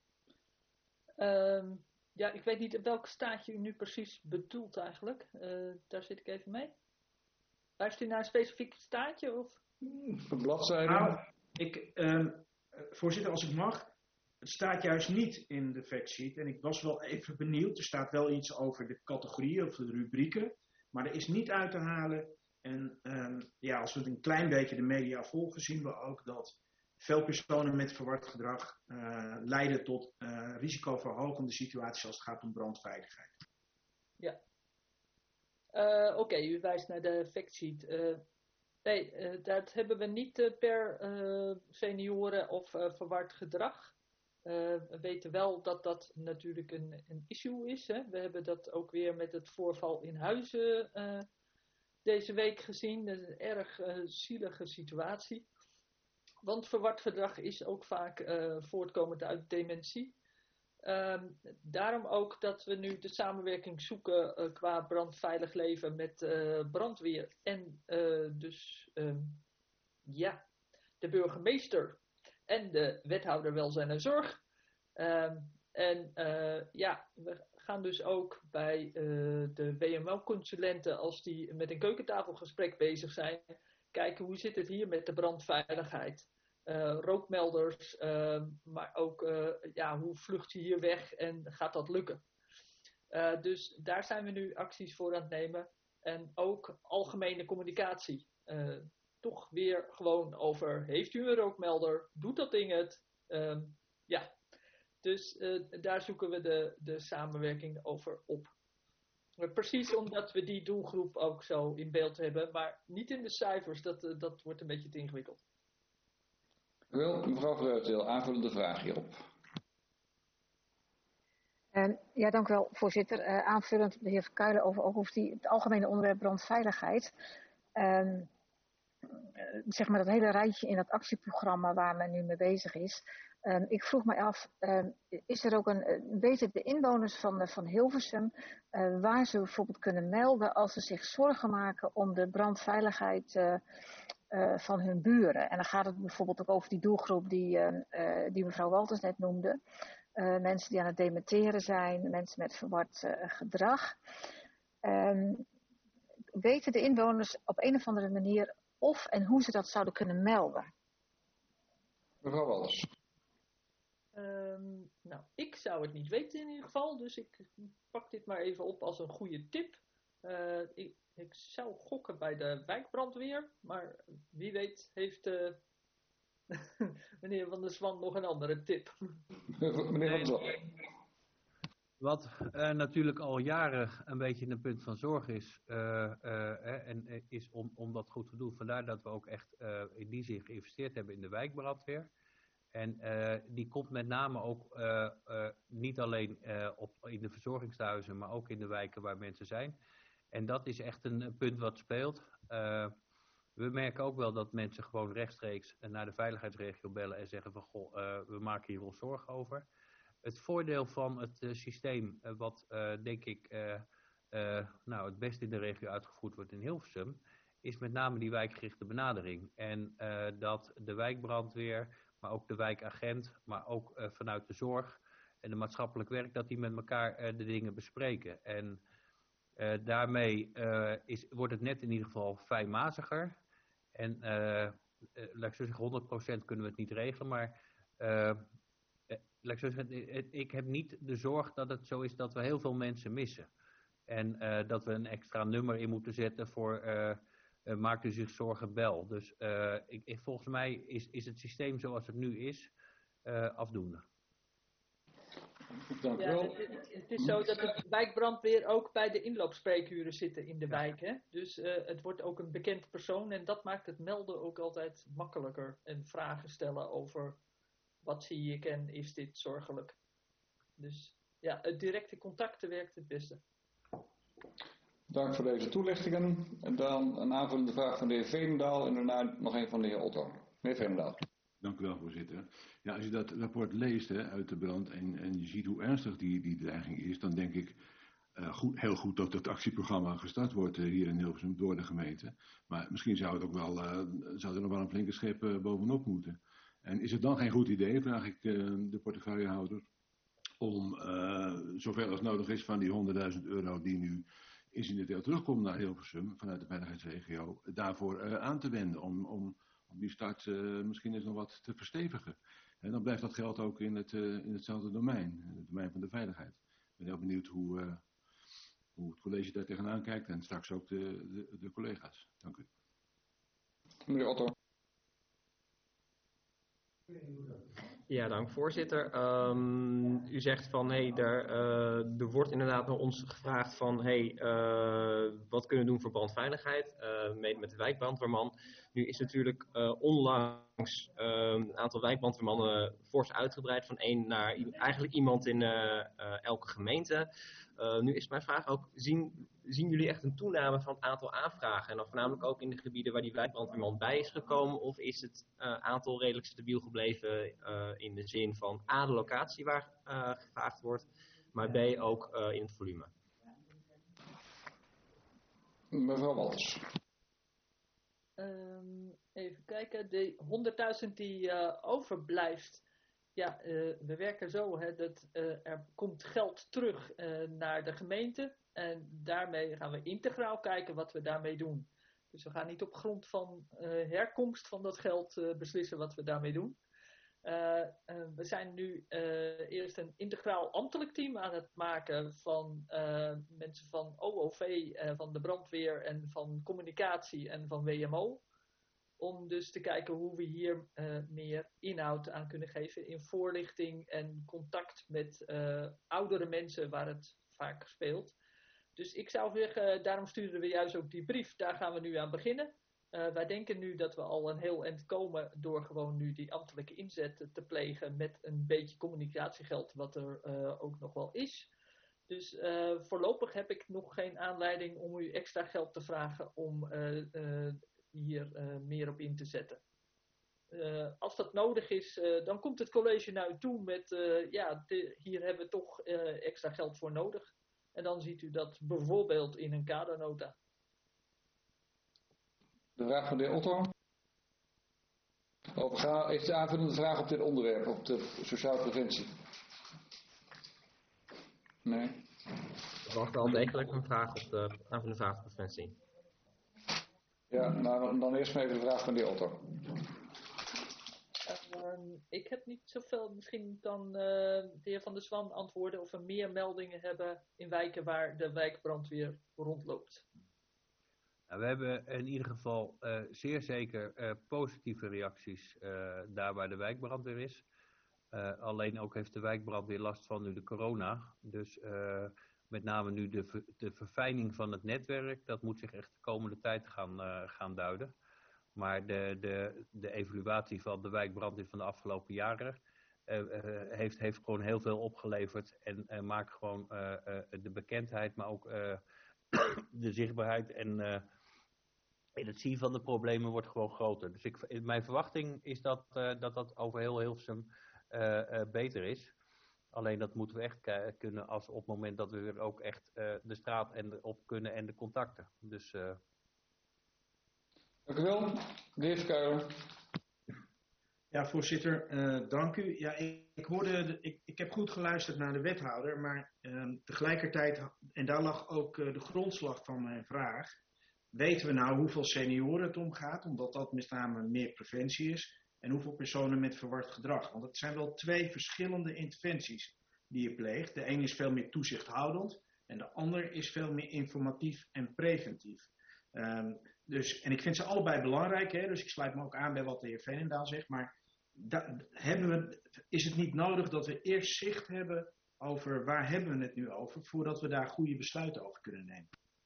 Ja, ik weet niet in welk staatje u nu precies bedoelt eigenlijk. Daar zit ik even mee. Luistert u naar een specifiek staatje? Of? Een bladzijde. Nou, voorzitter, als ik mag. Het staat juist niet in de factsheet. En ik was wel even benieuwd. Er staat wel iets over de categorieën of de rubrieken. Maar er is niet uit te halen. En als we een klein beetje de media volgen, zien we ook dat veel personen met verward gedrag leiden tot risicoverhogende situaties als het gaat om brandveiligheid. Ja. Oké, u wijst naar de factsheet. Nee, dat hebben we niet per senioren of verward gedrag. We weten wel dat dat natuurlijk een issue is. Hè? We hebben dat ook weer met het voorval in Huizen deze week gezien. Dat is een erg zielige situatie. Want verward gedrag is ook vaak voortkomend uit dementie. Daarom ook dat we nu de samenwerking zoeken qua brandveilig leven met brandweer en de burgemeester en de wethouder welzijn en zorg. We gaan dus ook bij de WMO-consulenten, als die met een keukentafelgesprek bezig zijn, kijken hoe zit het hier met de brandveiligheid. Rookmelders, maar ook hoe vlucht je hier weg en gaat dat lukken. Dus daar zijn we nu acties voor aan het nemen. En ook algemene communicatie. Toch weer gewoon over, heeft u een rookmelder? Doet dat ding het? Dus daar zoeken we de samenwerking over op. Precies omdat we die doelgroep ook zo in beeld hebben, maar niet in de cijfers, dat wordt een beetje te ingewikkeld. Wel, mevrouw Vreuteel, aanvullende vraag hierop. Dank u wel, voorzitter. Aanvullend op de heer Verkuilen over het algemene onderwerp brandveiligheid. Zeg maar dat hele rijtje in dat actieprogramma waar men nu mee bezig is. Ik vroeg me af, is er ook weten de inwoners van Hilversum waar ze bijvoorbeeld kunnen melden als ze zich zorgen maken om de brandveiligheid van hun buren. En dan gaat het bijvoorbeeld ook over die doelgroep die mevrouw Walters net noemde. Mensen die aan het dementeren zijn, mensen met verward gedrag. Weten de inwoners op een of andere manier of en hoe ze dat zouden kunnen melden? Mevrouw Walters. Ik zou het niet weten in ieder geval, dus ik pak dit maar even op als een goede tip. Ik zou gokken bij de wijkbrandweer, maar wie weet heeft meneer Van der Zwan nog een andere tip. Meneer Van der Zwan. Wat natuurlijk al jaren een beetje een punt van zorg is, is om dat goed te doen. Vandaar dat we ook echt in die zin geïnvesteerd hebben in de wijkbrandweer. En die komt met name ook niet alleen in de verzorgingshuizen, maar ook in de wijken waar mensen zijn. En dat is echt een punt wat speelt. We merken ook wel dat mensen gewoon rechtstreeks naar de veiligheidsregio bellen en zeggen van goh, we maken hier ons zorgen over. Het voordeel van het systeem, wat denk ik het best in de regio uitgevoerd wordt in Hilversum, is met name die wijkgerichte benadering. En dat de wijkbrandweer, maar ook de wijkagent, maar ook vanuit de zorg en de maatschappelijk werk, dat die met elkaar de dingen bespreken. En daarmee wordt het net in ieder geval fijnmaziger. En laat ik zo zeggen, 100% kunnen we het niet regelen, maar laat ik zo zeggen, ik heb niet de zorg dat het zo is dat we heel veel mensen missen. En dat we een extra nummer in moeten zetten voor maakt u zich zorgen, bel. Dus volgens mij is het systeem zoals het nu is afdoende. Dank u wel. Het is zo dat de wijkbrandweer ook bij de inloopspreekuren zitten in de wijk. Hè? Dus het wordt ook een bekend persoon en dat maakt het melden ook altijd makkelijker. En vragen stellen over wat zie ik en is dit zorgelijk. Dus ja, het directe contacten werkt het beste. Dank voor deze toelichtingen. En dan een aanvullende vraag van de heer Veenendaal en daarna nog een van de heer Otto. Meneer Veenendaal. Dank u wel, voorzitter. Ja, als je dat rapport leest uit de brand en je ziet hoe ernstig die dreiging is, dan denk ik heel goed dat het actieprogramma gestart wordt hier in Hilversum door de gemeente. Maar misschien zou er nog wel een flinke schep bovenop moeten. En is het dan geen goed idee, vraag ik de portefeuillehouder, om zoveel als nodig is van die €100.000 die nu incidenteel terugkomt naar Hilversum vanuit de veiligheidsregio, daarvoor aan te wenden om die start misschien eens nog wat te verstevigen. En dan blijft dat geld ook in hetzelfde domein, het domein van de veiligheid. Ik ben heel benieuwd hoe het college daar tegenaan kijkt en straks ook de collega's. Dank u. Meneer Otto. Ja, dank voorzitter. U zegt van er wordt inderdaad naar ons gevraagd van wat kunnen we doen voor brandveiligheid, mede met de wijkbrandweerman. Nu is natuurlijk onlangs een aantal wijkbrandweermannen fors uitgebreid van 1 naar eigenlijk iemand in elke gemeente. Nu is mijn vraag ook, zien jullie echt een toename van het aantal aanvragen? En dan voornamelijk ook in de gebieden waar die wijkbrandweerman bij is gekomen? Of is het aantal redelijk stabiel gebleven in de zin van A, de locatie waar gevraagd wordt, maar B, ook in het volume? Mevrouw Walters. Even kijken, de 100.000 die overblijft. Ja, we werken zo dat er komt geld terug naar de gemeente en daarmee gaan we integraal kijken wat we daarmee doen. Dus we gaan niet op grond van herkomst van dat geld beslissen wat we daarmee doen. We zijn nu eerst een integraal ambtelijk team aan het maken van mensen van OOV, van de brandweer en van communicatie en van WMO. Om dus te kijken hoe we hier meer inhoud aan kunnen geven in voorlichting en contact met oudere mensen waar het vaak speelt. Dus ik zou zeggen, daarom sturen we juist ook die brief. Daar gaan we nu aan beginnen. Wij denken nu dat we al een heel eind komen door gewoon nu die ambtelijke inzet te plegen met een beetje communicatiegeld wat er ook nog wel is. Dus voorlopig heb ik nog geen aanleiding om u extra geld te vragen om hier meer op in te zetten. Als dat nodig is, dan komt het college naar u toe met, hier hebben we toch extra geld voor nodig. En dan ziet u dat bijvoorbeeld in een kadernota. De vraag van de heer Otto. Heeft de aanvullende vraag op dit onderwerp, op de sociale preventie? Nee. Er was wel degelijk een vraag op de aanvullende vraag op preventie. Ja, nou dan eerst maar even de vraag van de heer Otto. Ik heb niet zoveel, misschien kan de heer Van der Zwan antwoorden of we meer meldingen hebben in wijken waar de wijkbrandweer rondloopt. Nou, we hebben in ieder geval zeer zeker positieve reacties daar waar de wijkbrandweer is. Alleen ook heeft de wijkbrandweer last van nu de corona. Dus met name nu de verfijning van het netwerk, dat moet zich echt de komende tijd gaan duiden. Maar de evaluatie van de wijkbrandweer van de afgelopen jaren heeft gewoon heel veel opgeleverd. En maakt gewoon de bekendheid, maar ook de zichtbaarheid en het zien van de problemen wordt gewoon groter. Dus mijn verwachting is dat over heel Hilversum beter is. Alleen dat moeten we echt kunnen op het moment dat we weer ook echt de straat op kunnen en de contacten. Dus... Dank u wel. De heer Kuijer. Ja, voorzitter, dank u. Ja, ik heb goed geluisterd naar de wethouder, maar tegelijkertijd, en daar lag ook de grondslag van mijn vraag, weten we nou hoeveel senioren het omgaat, omdat dat met name meer preventie is, en hoeveel personen met verward gedrag? Want het zijn wel 2 verschillende interventies die je pleegt. De een is veel meer toezichthoudend en de ander is veel meer informatief en preventief. En ik vind ze allebei belangrijk, hè, dus ik sluit me ook aan bij wat de heer Veenendaal zegt, maar is het niet nodig dat we eerst zicht hebben over waar hebben we het nu over, voordat we daar goede besluiten over kunnen nemen?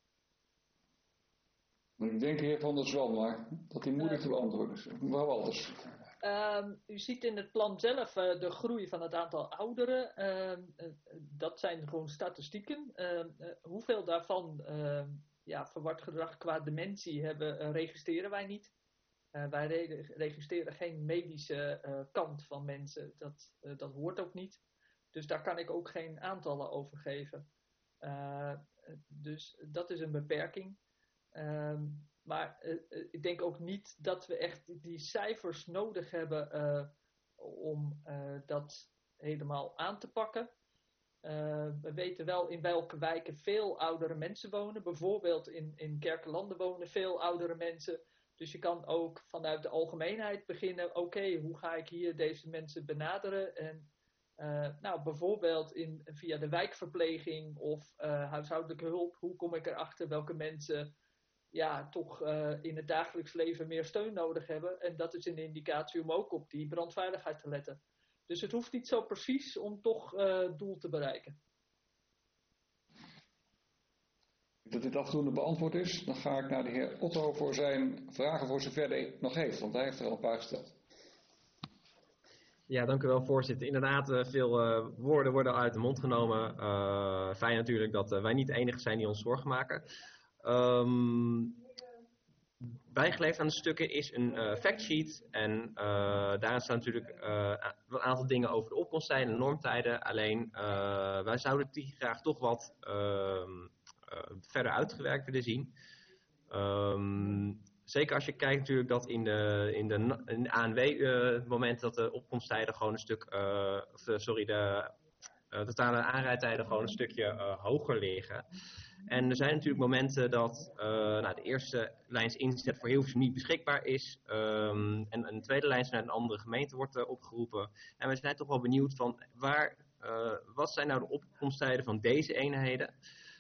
Ik denk de heer Van der Zwan, maar dat die moeilijk te beantwoorden is. Mevrouw Walters. U ziet in het plan zelf de groei van het aantal ouderen. Dat zijn gewoon statistieken. Hoeveel daarvan verward gedrag qua dementie hebben, registreren wij niet. Wij registreren geen medische kant van mensen. Dat hoort ook niet. Dus daar kan ik ook geen aantallen over geven. Dus dat is een beperking. Maar ik denk ook niet dat we echt die cijfers nodig hebben om dat helemaal aan te pakken. We weten wel in welke wijken veel oudere mensen wonen. Bijvoorbeeld in Kerkelanden wonen veel oudere mensen. Dus je kan ook vanuit de algemeenheid beginnen. Oké, hoe ga ik hier deze mensen benaderen? En bijvoorbeeld via de wijkverpleging of huishoudelijke hulp. Hoe kom ik erachter welke mensen toch in het dagelijks leven meer steun nodig hebben? En dat is een indicatie om ook op die brandveiligheid te letten. Dus het hoeft niet zo precies om toch het doel te bereiken. Dat dit afdoende beantwoord is, dan ga ik naar de heer Otto voor zijn vragen voor zover hij nog heeft, want hij heeft er al een paar gesteld. Ja, dank u wel, voorzitter. Inderdaad, veel woorden worden uit de mond genomen. Fijn natuurlijk dat wij niet de enige zijn die ons zorgen maken. Bijgeleverd aan de stukken is een factsheet en daarin staan natuurlijk een aantal dingen over de opkomsttijden en normtijden. Alleen wij zouden die graag toch wat verder uitgewerkt willen zien. Zeker als je kijkt natuurlijk dat in de ANW het moment dat de opkomsttijden gewoon een stuk, de totale aanrijdtijden gewoon een stukje hoger liggen. En er zijn natuurlijk momenten dat de eerste lijns inzet voor Hilversum niet beschikbaar is. En een tweede lijn naar een andere gemeente wordt opgeroepen. En we zijn toch wel benieuwd van wat zijn nou de opkomsttijden van deze eenheden?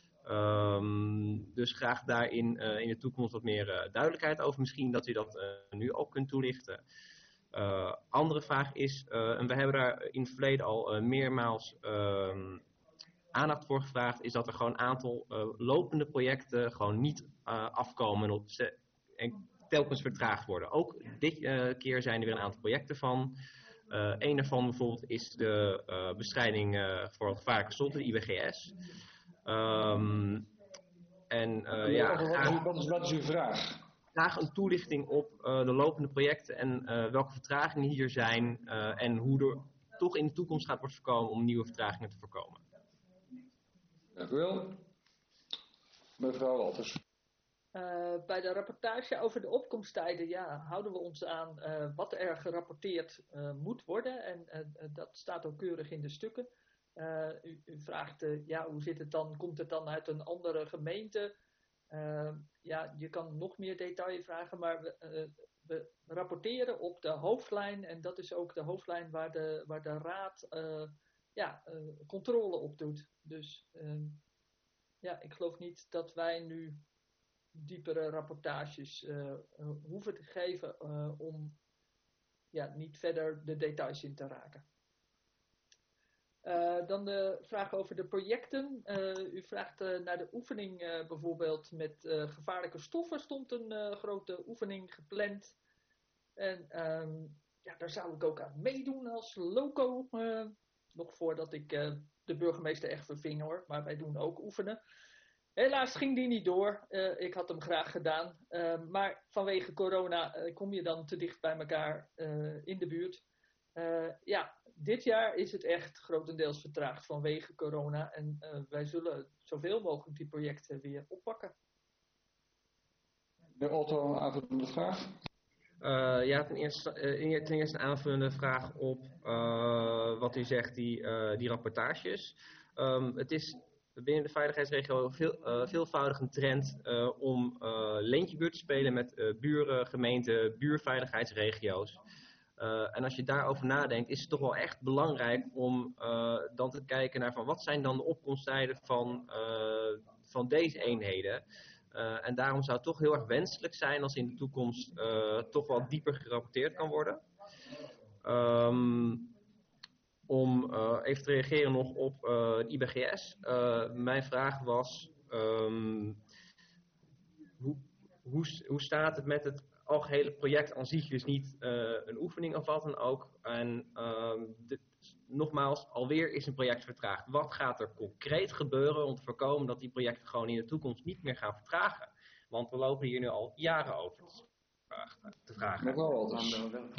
Dus graag daarin in de toekomst wat meer duidelijkheid over. Misschien dat u dat nu ook kunt toelichten. Andere vraag is, en we hebben daar in het verleden al meermaals aandacht voor gevraagd, is dat er gewoon een aantal lopende projecten gewoon niet afkomen en telkens vertraagd worden. Ook dit keer zijn er weer een aantal projecten van. Een daarvan bijvoorbeeld is de bestrijding voor gevaarlijke stoffen, de IBGS. Wat is uw vraag? Graag een toelichting op de lopende projecten en welke vertragingen hier zijn en hoe er toch in de toekomst gaat worden voorkomen om nieuwe vertragingen te voorkomen. Dank u wel. Mevrouw Walters. Bij de rapportage over de opkomsttijden houden we ons aan wat er gerapporteerd moet worden. En dat staat ook keurig in de stukken. U vraagt, hoe zit het dan? Komt het dan uit een andere gemeente? Je kan nog meer detail vragen, maar we rapporteren op de hoofdlijn. En dat is ook de hoofdlijn waar de raad controle op doet. Dus ik geloof niet dat wij nu diepere rapportages hoeven te geven om niet verder de details in te raken. Dan de vraag over de projecten. U vraagt naar de oefening bijvoorbeeld met gevaarlijke stoffen. Stond een grote oefening gepland. En daar zou ik ook aan meedoen als loco. Nog voordat ik de burgemeester echt verving hoor. Maar wij doen ook oefenen. Helaas ging die niet door. Ik had hem graag gedaan. Maar vanwege corona kom je dan te dicht bij elkaar in de buurt. Dit jaar is het echt grotendeels vertraagd vanwege corona. En wij zullen zoveel mogelijk die projecten weer oppakken. De Otto, een aanvullende vraag? Ten eerste een aanvullende vraag op wat u zegt, die rapportages. Het is binnen de veiligheidsregio veelvoudig een trend om leentjebuurt te spelen met buren, gemeenten, buurveiligheidsregio's. En als je daarover nadenkt, is het toch wel echt belangrijk om dan te kijken naar van wat zijn dan de opkomsttijden van deze eenheden. En daarom zou het toch heel erg wenselijk zijn als in de toekomst toch wel dieper gerapporteerd kan worden. Om even te reageren nog op het IBGS. Mijn vraag was, hoe staat het met het algehele project aan zich, dus niet een oefening of wat dan ook. En nogmaals, alweer is een project vertraagd. Wat gaat er concreet gebeuren om te voorkomen dat die projecten gewoon in de toekomst niet meer gaan vertragen? Want we lopen hier nu al jaren over. te vragen. Mevrouw Walters.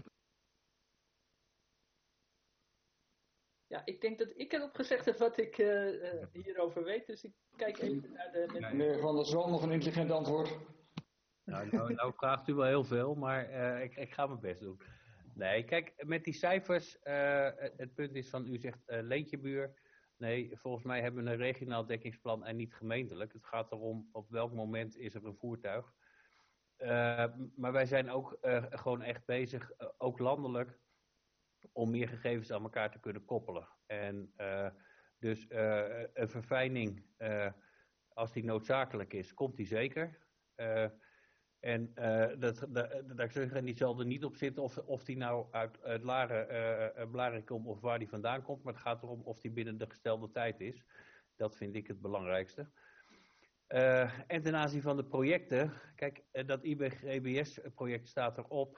Ja, ik denk dat ik erop gezegd heb wat ik hierover weet. Dus ik kijk even naar de... Meneer Van der Zwan, nog een intelligent antwoord. Nou vraagt u wel heel veel, maar ik ga mijn best doen. Nee, kijk, met die cijfers, het punt is van, u zegt Leentjebuur. Nee, volgens mij hebben we een regionaal dekkingsplan en niet gemeentelijk. Het gaat erom op welk moment is er een voertuig. Maar wij zijn ook gewoon echt bezig, ook landelijk, om meer gegevens aan elkaar te kunnen koppelen. En dus een verfijning, als die noodzakelijk is, komt die zeker. En die zal er niet op zitten of die nou uit Blaren komt of waar die vandaan komt. Maar het gaat erom of die binnen de gestelde tijd is. Dat vind ik het belangrijkste. En ten aanzien van de projecten. Kijk, dat IBGBS-project staat erop.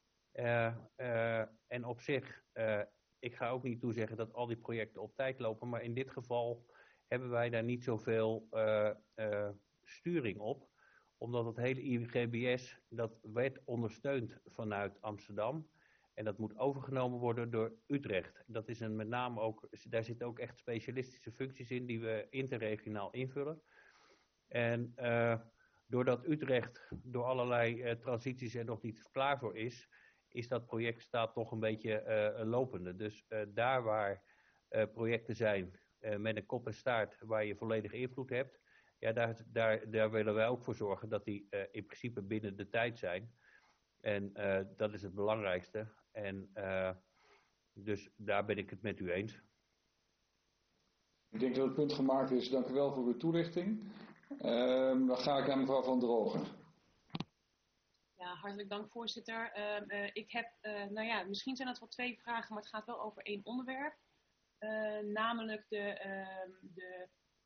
En op zich, ik ga ook niet toezeggen dat al die projecten op tijd lopen. Maar in dit geval hebben wij daar niet zoveel sturing op. Omdat het hele IGBS, dat werd ondersteund vanuit Amsterdam. En dat moet overgenomen worden door Utrecht. Dat is met name ook, daar zitten ook echt specialistische functies in die we interregionaal invullen. En doordat Utrecht door allerlei transities er nog niet klaar voor is dat project staat nog een beetje lopende. Dus daar waar projecten zijn met een kop en staart waar je volledige invloed hebt. Ja, daar willen wij ook voor zorgen dat die in principe binnen de tijd zijn. En dat is het belangrijkste. En dus daar ben ik het met u eens. Ik denk dat het punt gemaakt is. Dank u wel voor uw toelichting. Dan ga ik naar mevrouw Van Drogen. Ja, hartelijk dank voorzitter. Ik heb, misschien zijn het wel 2 vragen, maar het gaat wel over 1 onderwerp. Namelijk de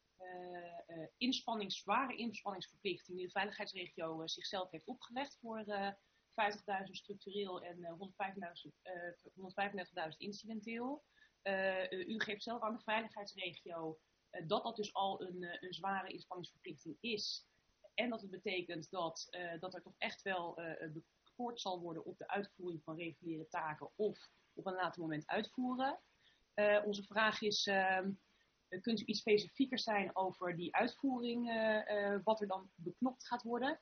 zware inspanningsverplichting die de veiligheidsregio zichzelf heeft opgelegd voor 50.000 structureel en 135.000 incidenteel. U geeft zelf aan de veiligheidsregio dat dus al een zware inspanningsverplichting is. En dat het betekent dat er toch echt wel bevoerd zal worden op de uitvoering van reguliere taken of op een later moment uitvoeren. Onze vraag is, kunt u iets specifieker zijn over die uitvoering, wat er dan beknopt gaat worden?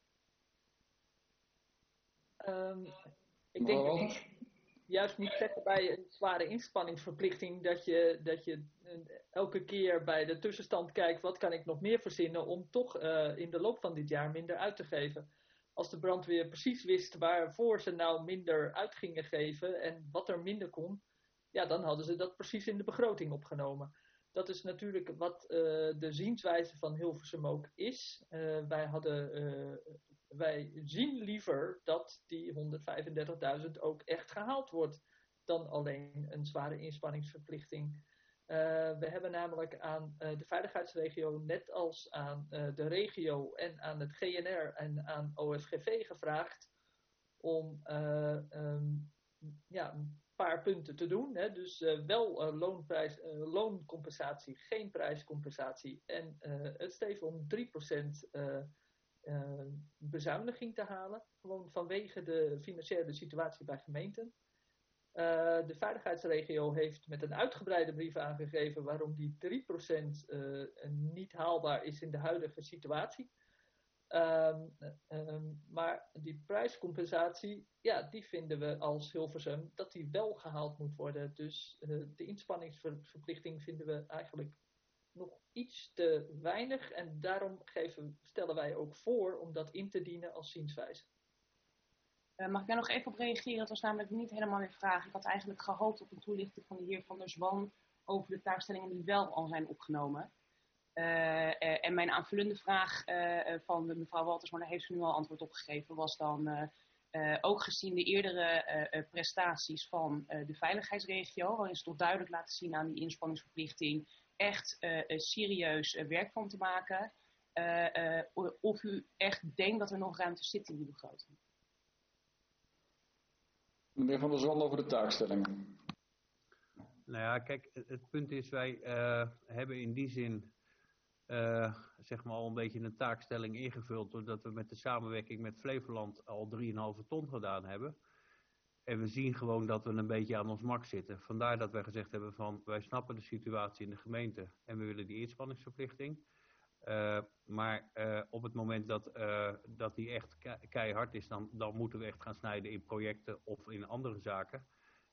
Ik denk dat ik juist moet zeggen bij een zware inspanningsverplichting dat je elke keer bij de tussenstand kijkt wat kan ik nog meer verzinnen om toch in de loop van dit jaar minder uit te geven. Als de brandweer precies wist waarvoor ze nou minder uit gingen geven en wat er minder kon, ja, dan hadden ze dat precies in de begroting opgenomen. Dat is natuurlijk wat de zienswijze van Hilversum ook is. Wij zien liever dat die 135.000 ook echt gehaald wordt dan alleen een zware inspanningsverplichting. We hebben namelijk aan de veiligheidsregio, net als aan de regio en aan het GNR en aan OFGV gevraagd om een paar punten te doen. Hè. Dus wel looncompensatie, geen prijscompensatie en het streven om 3% bezuiniging te halen. Gewoon vanwege de financiële situatie bij gemeenten. De veiligheidsregio heeft met een uitgebreide brief aangegeven waarom die 3% niet haalbaar is in de huidige situatie. Maar die prijscompensatie, ja, die vinden we als Hilversum dat die wel gehaald moet worden. Dus de inspanningsverplichting vinden we eigenlijk nog iets te weinig. En daarom stellen wij ook voor om dat in te dienen als zienswijze. Mag ik daar nog even op reageren? Dat was namelijk niet helemaal mijn vraag. Ik had eigenlijk gehoopt op een toelichting van de heer Van der Zwan over de taakstellingen die wel al zijn opgenomen. En mijn aanvullende vraag van de mevrouw Walters, maar daar heeft ze nu al antwoord op gegeven, was dan ook gezien de eerdere prestaties van de veiligheidsregio, waarin ze toch duidelijk laten zien aan die inspanningsverplichting echt serieus werk van te maken, of u echt denkt dat er nog ruimte zit in die begroting. Meneer Van der Zwan over de taakstellingen. Nou ja, kijk, het punt is, wij hebben in die zin zeg maar al een beetje een taakstelling ingevuld, doordat we met de samenwerking met Flevoland al 3,5 ton gedaan hebben. En we zien gewoon dat we een beetje aan ons mak zitten. Vandaar dat wij gezegd hebben van, wij snappen de situatie in de gemeente en we willen die inspanningsverplichting. Maar op het moment dat die echt keihard is, dan moeten we echt gaan snijden in projecten of in andere zaken.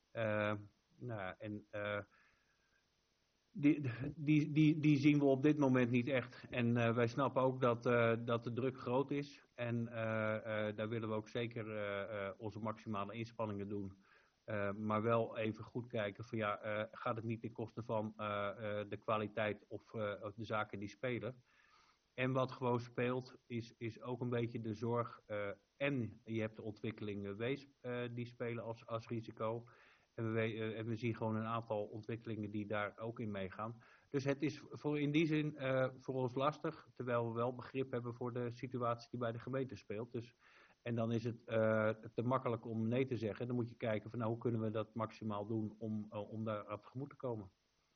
Die zien we op dit moment niet echt. En wij snappen ook dat de druk groot is. En daar willen we ook zeker onze maximale inspanningen doen. Maar wel even goed kijken van gaat het niet ten koste van de kwaliteit of de zaken die spelen. En wat gewoon speelt is ook een beetje de zorg. En je hebt de ontwikkelingen wees die spelen als risico. En we zien gewoon een aantal ontwikkelingen die daar ook in meegaan. Dus het is in die zin voor ons lastig, terwijl we wel begrip hebben voor de situatie die bij de gemeente speelt. Dus, en dan is het te makkelijk om nee te zeggen. Dan moet je kijken van hoe kunnen we dat maximaal doen om daar aan tegemoet te komen.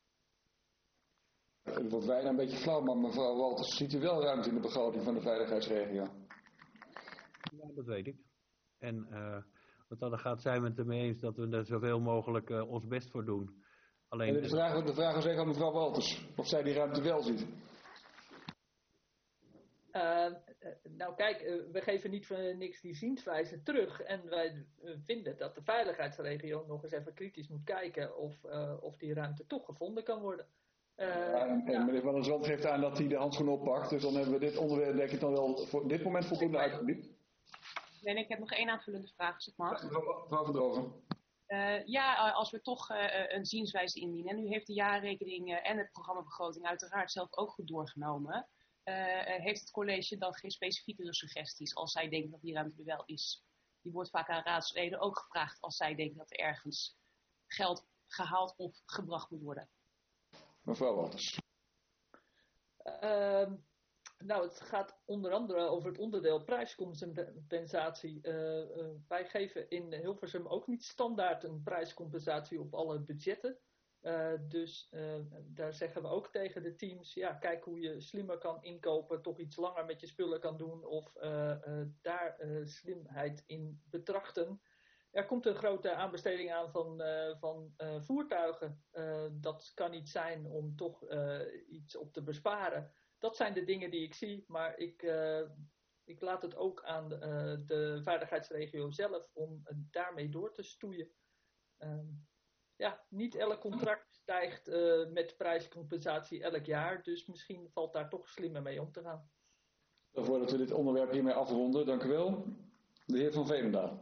Het wordt bijna een beetje flauw, maar mevrouw Walters, ziet u wel ruimte in de begroting van de veiligheidsregio? Ja, dat weet ik. En wat dan gaat zijn we het ermee eens dat we er zoveel mogelijk ons best voor doen. Alleen, de vraag was eigenlijk aan mevrouw Walters, of zij die ruimte wel ziet. Nou kijk, we geven niet voor niks die zienswijze terug. En wij vinden dat de veiligheidsregio nog eens even kritisch moet kijken of die ruimte toch gevonden kan worden. Meneer Van der Zwant geeft aan dat hij de handschoen oppakt. Dus dan hebben we dit onderwerp denk ik dan wel voor dit moment voldoende uitgebied. Nee, ik heb nog 1 aanvullende vraag, als het mag. Mevrouw Van Drogen. Als we toch een zienswijze indienen. En u heeft de jaarrekening en het programmabegroting uiteraard zelf ook goed doorgenomen. Heeft het college dan geen specifiekere suggesties als zij denken dat die ruimte er wel is? Die wordt vaak aan raadsleden ook gevraagd als zij denken dat er ergens geld gehaald of gebracht moet worden. Mevrouw Walters. Nou, het gaat onder andere over het onderdeel prijscompensatie. Wij geven in Hilversum ook niet standaard een prijscompensatie op alle budgetten. Dus daar zeggen we ook tegen de teams, kijk hoe je slimmer kan inkopen, toch iets langer met je spullen kan doen of daar slimheid in betrachten. Er komt een grote aanbesteding aan van voertuigen. Dat kan niet zijn om toch iets op te besparen. Dat zijn de dingen die ik zie, maar ik laat het ook aan de veiligheidsregio zelf om daarmee door te stoeien. Niet elk contract stijgt met prijscompensatie elk jaar, dus misschien valt daar toch slimmer mee om te gaan. Voordat we dit onderwerp hiermee afronden, dank u wel. De heer Van Veenendaal.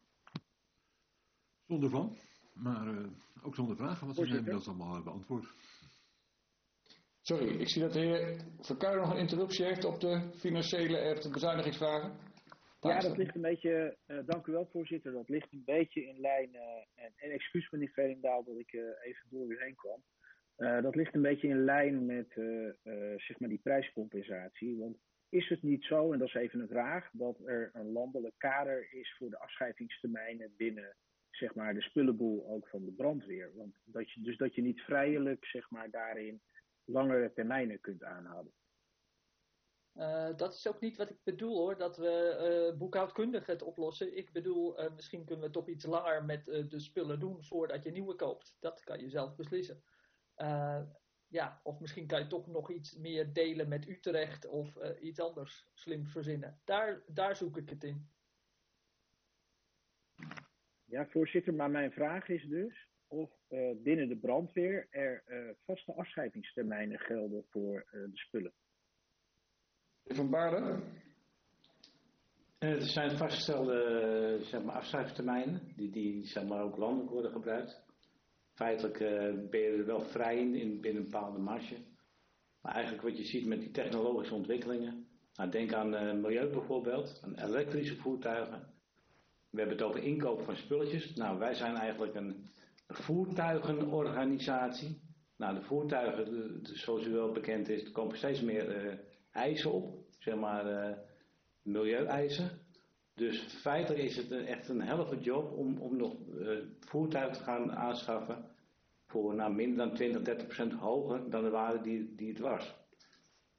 Zonder van, maar ook zonder vragen, want we hebben dat allemaal beantwoord. Sorry, ik zie dat de heer Verkuijer nog een interruptie heeft op de financiële en de bezuinigingsvragen. Ja, dat ligt een beetje, dank u wel voorzitter, dat ligt een beetje in lijn, en excuus meneer Veenendaal dat ik even door u heen kwam. Dat ligt een beetje in lijn met zeg maar die prijscompensatie, want is het niet zo, en dat is even een vraag, dat er een landelijk kader is voor de afschrijvingstermijnen binnen zeg maar de spullenboel ook van de brandweer? Want dat je niet vrijelijk zeg maar daarin langere termijnen kunt aanhouden. Dat is ook niet wat ik bedoel hoor, dat we boekhoudkundig het oplossen. Ik bedoel, misschien kunnen we toch iets langer met de spullen doen voordat je nieuwe koopt. Dat kan je zelf beslissen. Of misschien kan je toch nog iets meer delen met Utrecht of iets anders slim verzinnen. Daar zoek ik het in. Ja, voorzitter, maar mijn vraag is dus of binnen de brandweer er vaste afschrijvingstermijnen gelden voor de spullen. Van Baarden? Er zijn vastgestelde zeg maar, afschrijftermijnen die zeg maar, ook landelijk worden gebruikt. Feitelijk ben je er wel vrij in binnen een bepaalde marge. Maar eigenlijk wat je ziet met die technologische ontwikkelingen. Nou, denk aan milieu bijvoorbeeld, aan elektrische voertuigen. We hebben het over inkoop van spulletjes. Nou, wij zijn eigenlijk een voertuigenorganisatie. Nou, de voertuigen, zoals u wel bekend is, er komen steeds meer eisen op. Zeg maar milieueisen. Dus feitelijk is het echt een helft job om nog voertuigen te gaan aanschaffen voor minder dan 20-30% hoger dan de waarde die het was.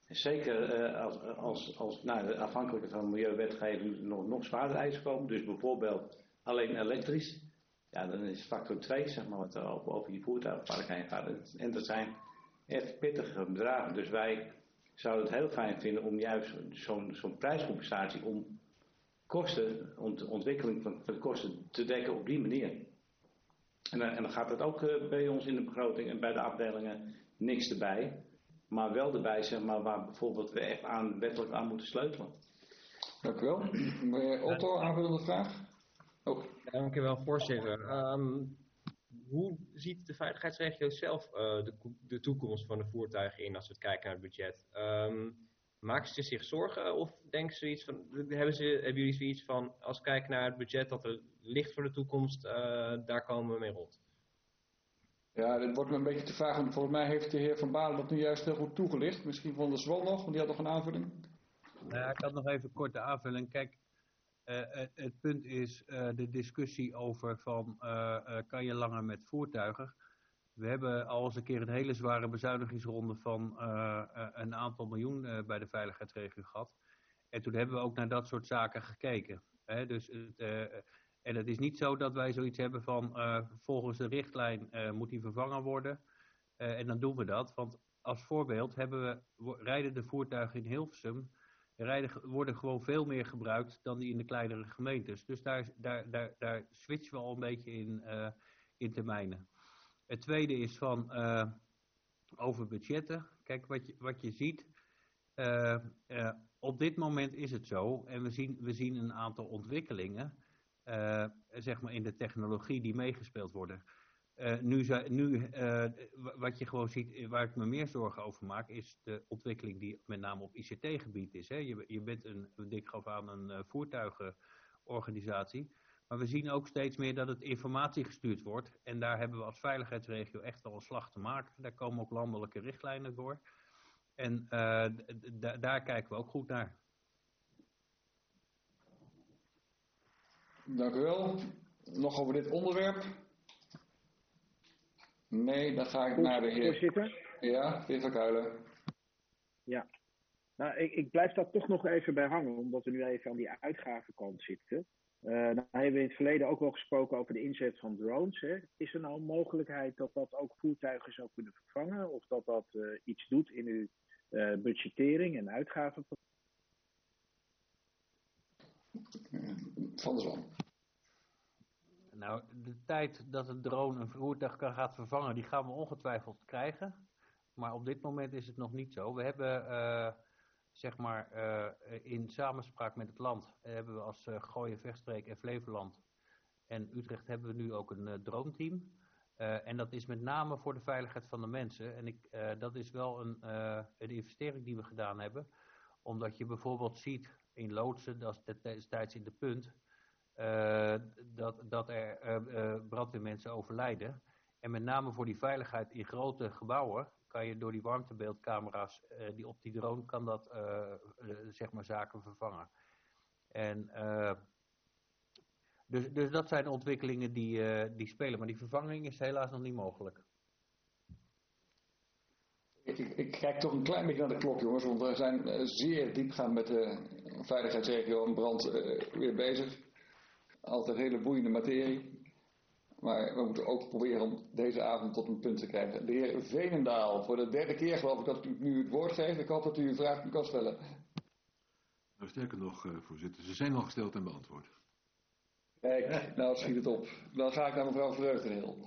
Zeker als afhankelijk van milieuwetgeving nog zwaardere eisen komen. Dus bijvoorbeeld alleen elektrisch. Ja, dan is factor 2, zeg maar, wat er over je voertuigpark heen gaat. En dat zijn echt pittige bedragen. Dus wij zouden het heel fijn vinden om juist zo'n prijscompensatie om kosten, om de ontwikkeling van de kosten te dekken op die manier. En dan gaat het ook bij ons in de begroting en bij de afdelingen niks erbij. Maar wel erbij, zeg maar, waar bijvoorbeeld we echt wettelijk aan moeten sleutelen. Dank u wel. Otto, aanvullende vraag? Oh. Dank u wel, voorzitter. Hoe ziet de veiligheidsregio zelf de toekomst van de voertuigen in als we kijken naar het budget? Maken ze zich zorgen of denken ze iets van, hebben jullie zoiets van, als we kijken naar het budget dat er ligt voor de toekomst, daar komen we mee rond? Ja, dit wordt me een beetje te vragen, want volgens mij heeft de heer Van Balen dat nu juist heel goed toegelicht. Misschien Van der Zwol nog, want die had nog een aanvulling. Nou, ik had nog even een korte aanvulling. Kijk, het punt is de discussie over van, kan je langer met voertuigen? We hebben al eens een keer een hele zware bezuinigingsronde van een aantal miljoen bij de veiligheidsregio gehad. En toen hebben we ook naar dat soort zaken gekeken. Hè? Dus en het is niet zo dat wij zoiets hebben van volgens de richtlijn moet die vervangen worden. En dan doen we dat. Want als voorbeeld rijden de voertuigen in Hilversum worden gewoon veel meer gebruikt dan die in de kleinere gemeentes. Dus daar switchen we al een beetje in termijnen. Het tweede is van over budgetten. Kijk, wat je ziet, op dit moment is het zo, en we zien een aantal ontwikkelingen, zeg maar in de technologie die meegespeeld worden. Wat je gewoon ziet, waar ik me meer zorgen over maak, is de ontwikkeling die met name op ICT-gebied is. Hè. Je bent ik geloof aan een voertuigenorganisatie. Maar we zien ook steeds meer dat het informatie gestuurd wordt. En daar hebben we als veiligheidsregio echt wel een slag te maken. Daar komen ook landelijke richtlijnen voor. En daar kijken we ook goed naar. Dank u wel. Nog over dit onderwerp? Nee, dan ga ik naar de heer... Voorzitter? Ja, de heer Van Kuilen. Ja. Nou, ik blijf daar toch nog even bij hangen, omdat we nu even aan die uitgavenkant zitten. Dan hebben we in het verleden ook wel gesproken over de inzet van drones. Hè. Is er nou een mogelijkheid dat dat ook voertuigen zou kunnen vervangen? Of dat dat iets doet in uw budgettering en uitgaven? Van der Zwan. Nou, de tijd dat een drone een voertuig gaat vervangen, die gaan we ongetwijfeld krijgen. Maar op dit moment is het nog niet zo. We hebben, zeg maar, in samenspraak met het land, hebben we als Gooi, Vechtstreek en Flevoland en Utrecht hebben we nu ook een drone-team. En dat is met name voor de veiligheid van de mensen. En dat is wel een investering die we gedaan hebben. Omdat je bijvoorbeeld ziet in loodsen, dat is destijds in de Punt, dat er brandweermensen overlijden. En met name voor die veiligheid in grote gebouwen kan je door die warmtebeeldcamera's die op die drone kan dat zeg maar zaken vervangen. En dus dat zijn ontwikkelingen die spelen, maar die vervanging is helaas nog niet mogelijk. Ik kijk toch een klein beetje naar de klok, jongens, want we zijn zeer diepgaand met de veiligheidsregio en brand weer bezig. Altijd hele boeiende materie. Maar we moeten ook proberen om deze avond tot een punt te krijgen. De heer Veenendaal, voor de derde keer geloof ik dat u nu het woord geeft. Ik hoop dat u uw vraag nu kan stellen. Nou, sterker nog, voorzitter, ze zijn al gesteld en beantwoord. Kijk, nou schiet het op. Dan ga ik naar mevrouw Vreugdenheel.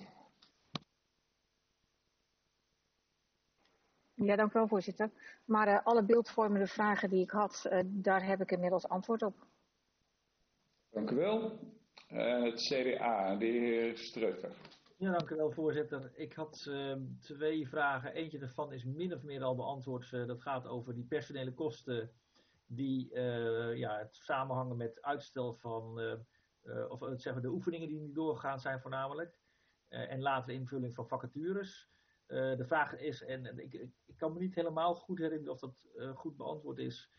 Ja, dank u wel, voorzitter. Maar alle beeldvormende vragen die ik had, daar heb ik inmiddels antwoord op. Dank u wel. Het CDA, de heer Streuter. Ja, dank u wel, voorzitter. Ik had 2 vragen. Eentje daarvan is min of meer al beantwoord. Dat gaat over die personele kosten die het samenhangen met uitstel van de oefeningen die nu doorgaan zijn voornamelijk. En latere invulling van vacatures. De vraag is, en ik kan me niet helemaal goed herinneren of dat goed beantwoord is,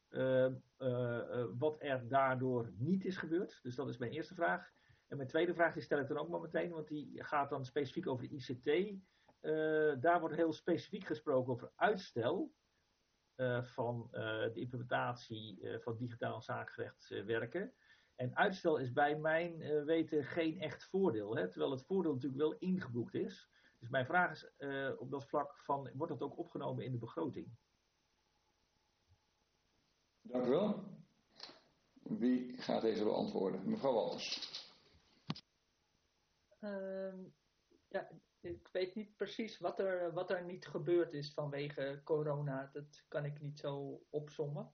wat er daardoor niet is gebeurd. Dus dat is mijn eerste vraag. En mijn tweede vraag die stel ik dan ook maar meteen, want die gaat dan specifiek over de ICT. Daar wordt heel specifiek gesproken over uitstel. van de implementatie van digitaal zaakgerecht werken. En uitstel is bij mijn weten geen echt voordeel, hè, terwijl het voordeel natuurlijk wel ingeboekt is. Dus mijn vraag is op dat vlak van, wordt dat ook opgenomen in de begroting? Dank u wel. Wie gaat deze beantwoorden? Mevrouw Walters. Ja, ik weet niet precies wat er niet gebeurd is vanwege corona. Dat kan ik niet zo opsommen.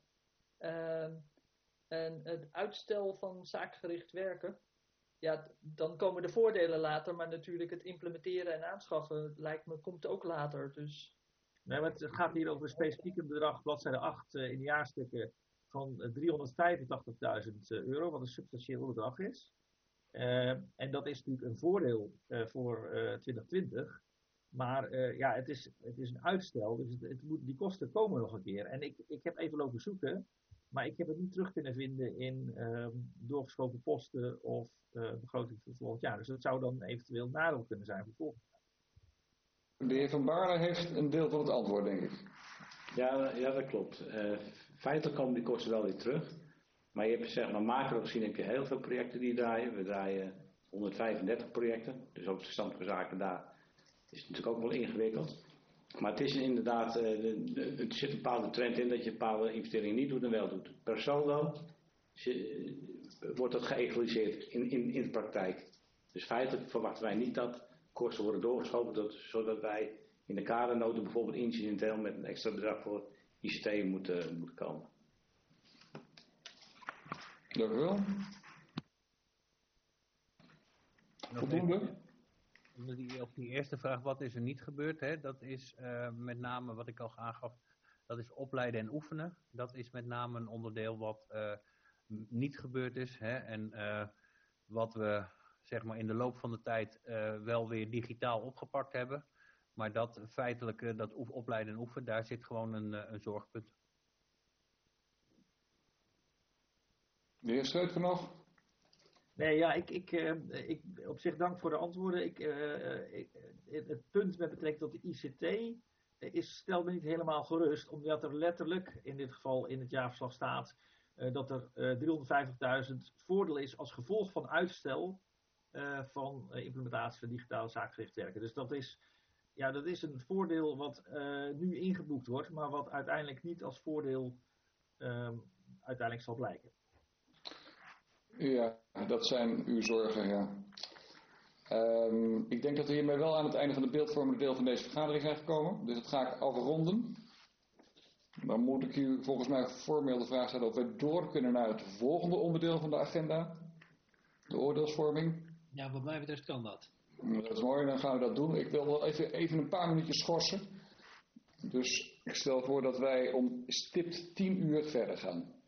En het uitstel van zaakgericht werken, ja, dan komen de voordelen later, maar natuurlijk het implementeren en aanschaffen lijkt me komt ook later. Dus. Nee, maar het gaat hier over een specifiek bedrag, bladzijde 8 in de jaarstukken van €385.000, wat een substantieel bedrag is. En dat is natuurlijk een voordeel voor 2020. Maar ja, het is een uitstel, dus die kosten komen nog een keer. En ik heb even lopen zoeken, maar ik heb het niet terug kunnen vinden in doorgeschoven posten of begroting voor volgend jaar. Dus dat zou dan eventueel nadeel kunnen zijn voor volgend jaar. De heer Van Baarle heeft een deel van het antwoord, denk ik. Ja, dat klopt. Feitelijk komen die kosten wel weer terug. Maar je hebt, zeg maar, macro gezien heb je heel veel projecten die draaien. We draaien 135 projecten. Dus ook de stand van zaken daar is natuurlijk ook wel ingewikkeld. Maar het is inderdaad, er zit een bepaalde trend in dat je bepaalde investeringen niet doet en wel doet. Per saldo wordt dat geëgaliseerd in de praktijk. Dus feitelijk verwachten wij niet dat kosten worden doorgeschoven, zodat wij in de kadernoten bijvoorbeeld incidenteel met een extra bedrag voor ICT moeten komen. Dank u wel. Voldoende? Op die eerste vraag, wat is er niet gebeurd? Hè? Dat is met name wat ik al aangaf, dat is opleiden en oefenen. Dat is met name een onderdeel wat niet gebeurd is. Hè? En wat we zeg maar in de loop van de tijd wel weer digitaal opgepakt hebben. Maar dat feitelijk, dat opleiden en oefenen, daar zit gewoon een zorgpunt. De heer Schreutger nog? Nee, ja, ik op zich dank voor de antwoorden. Het punt met betrekking tot de ICT stelt me niet helemaal gerust, omdat er letterlijk in dit geval in het jaarverslag staat dat er 350.000 voordeel is als gevolg van uitstel van implementatie van digitale zaakgericht werken. Dus dat is een voordeel wat nu ingeboekt wordt, maar wat uiteindelijk niet als voordeel uiteindelijk zal blijken. Ja, dat zijn uw zorgen, ja. Ik denk dat we hiermee wel aan het einde van de beeldvormende deel van deze vergadering zijn gekomen. Dus dat ga ik afronden. Dan moet ik u volgens mij formeel de vraag stellen of we door kunnen naar het volgende onderdeel van de agenda. De oordeelsvorming. Ja, wat mij betreft kan dat. Dat is mooi, dan gaan we dat doen. Ik wil wel even een paar minuutjes schorsen. Dus ik stel voor dat wij om stipt 10 uur verder gaan.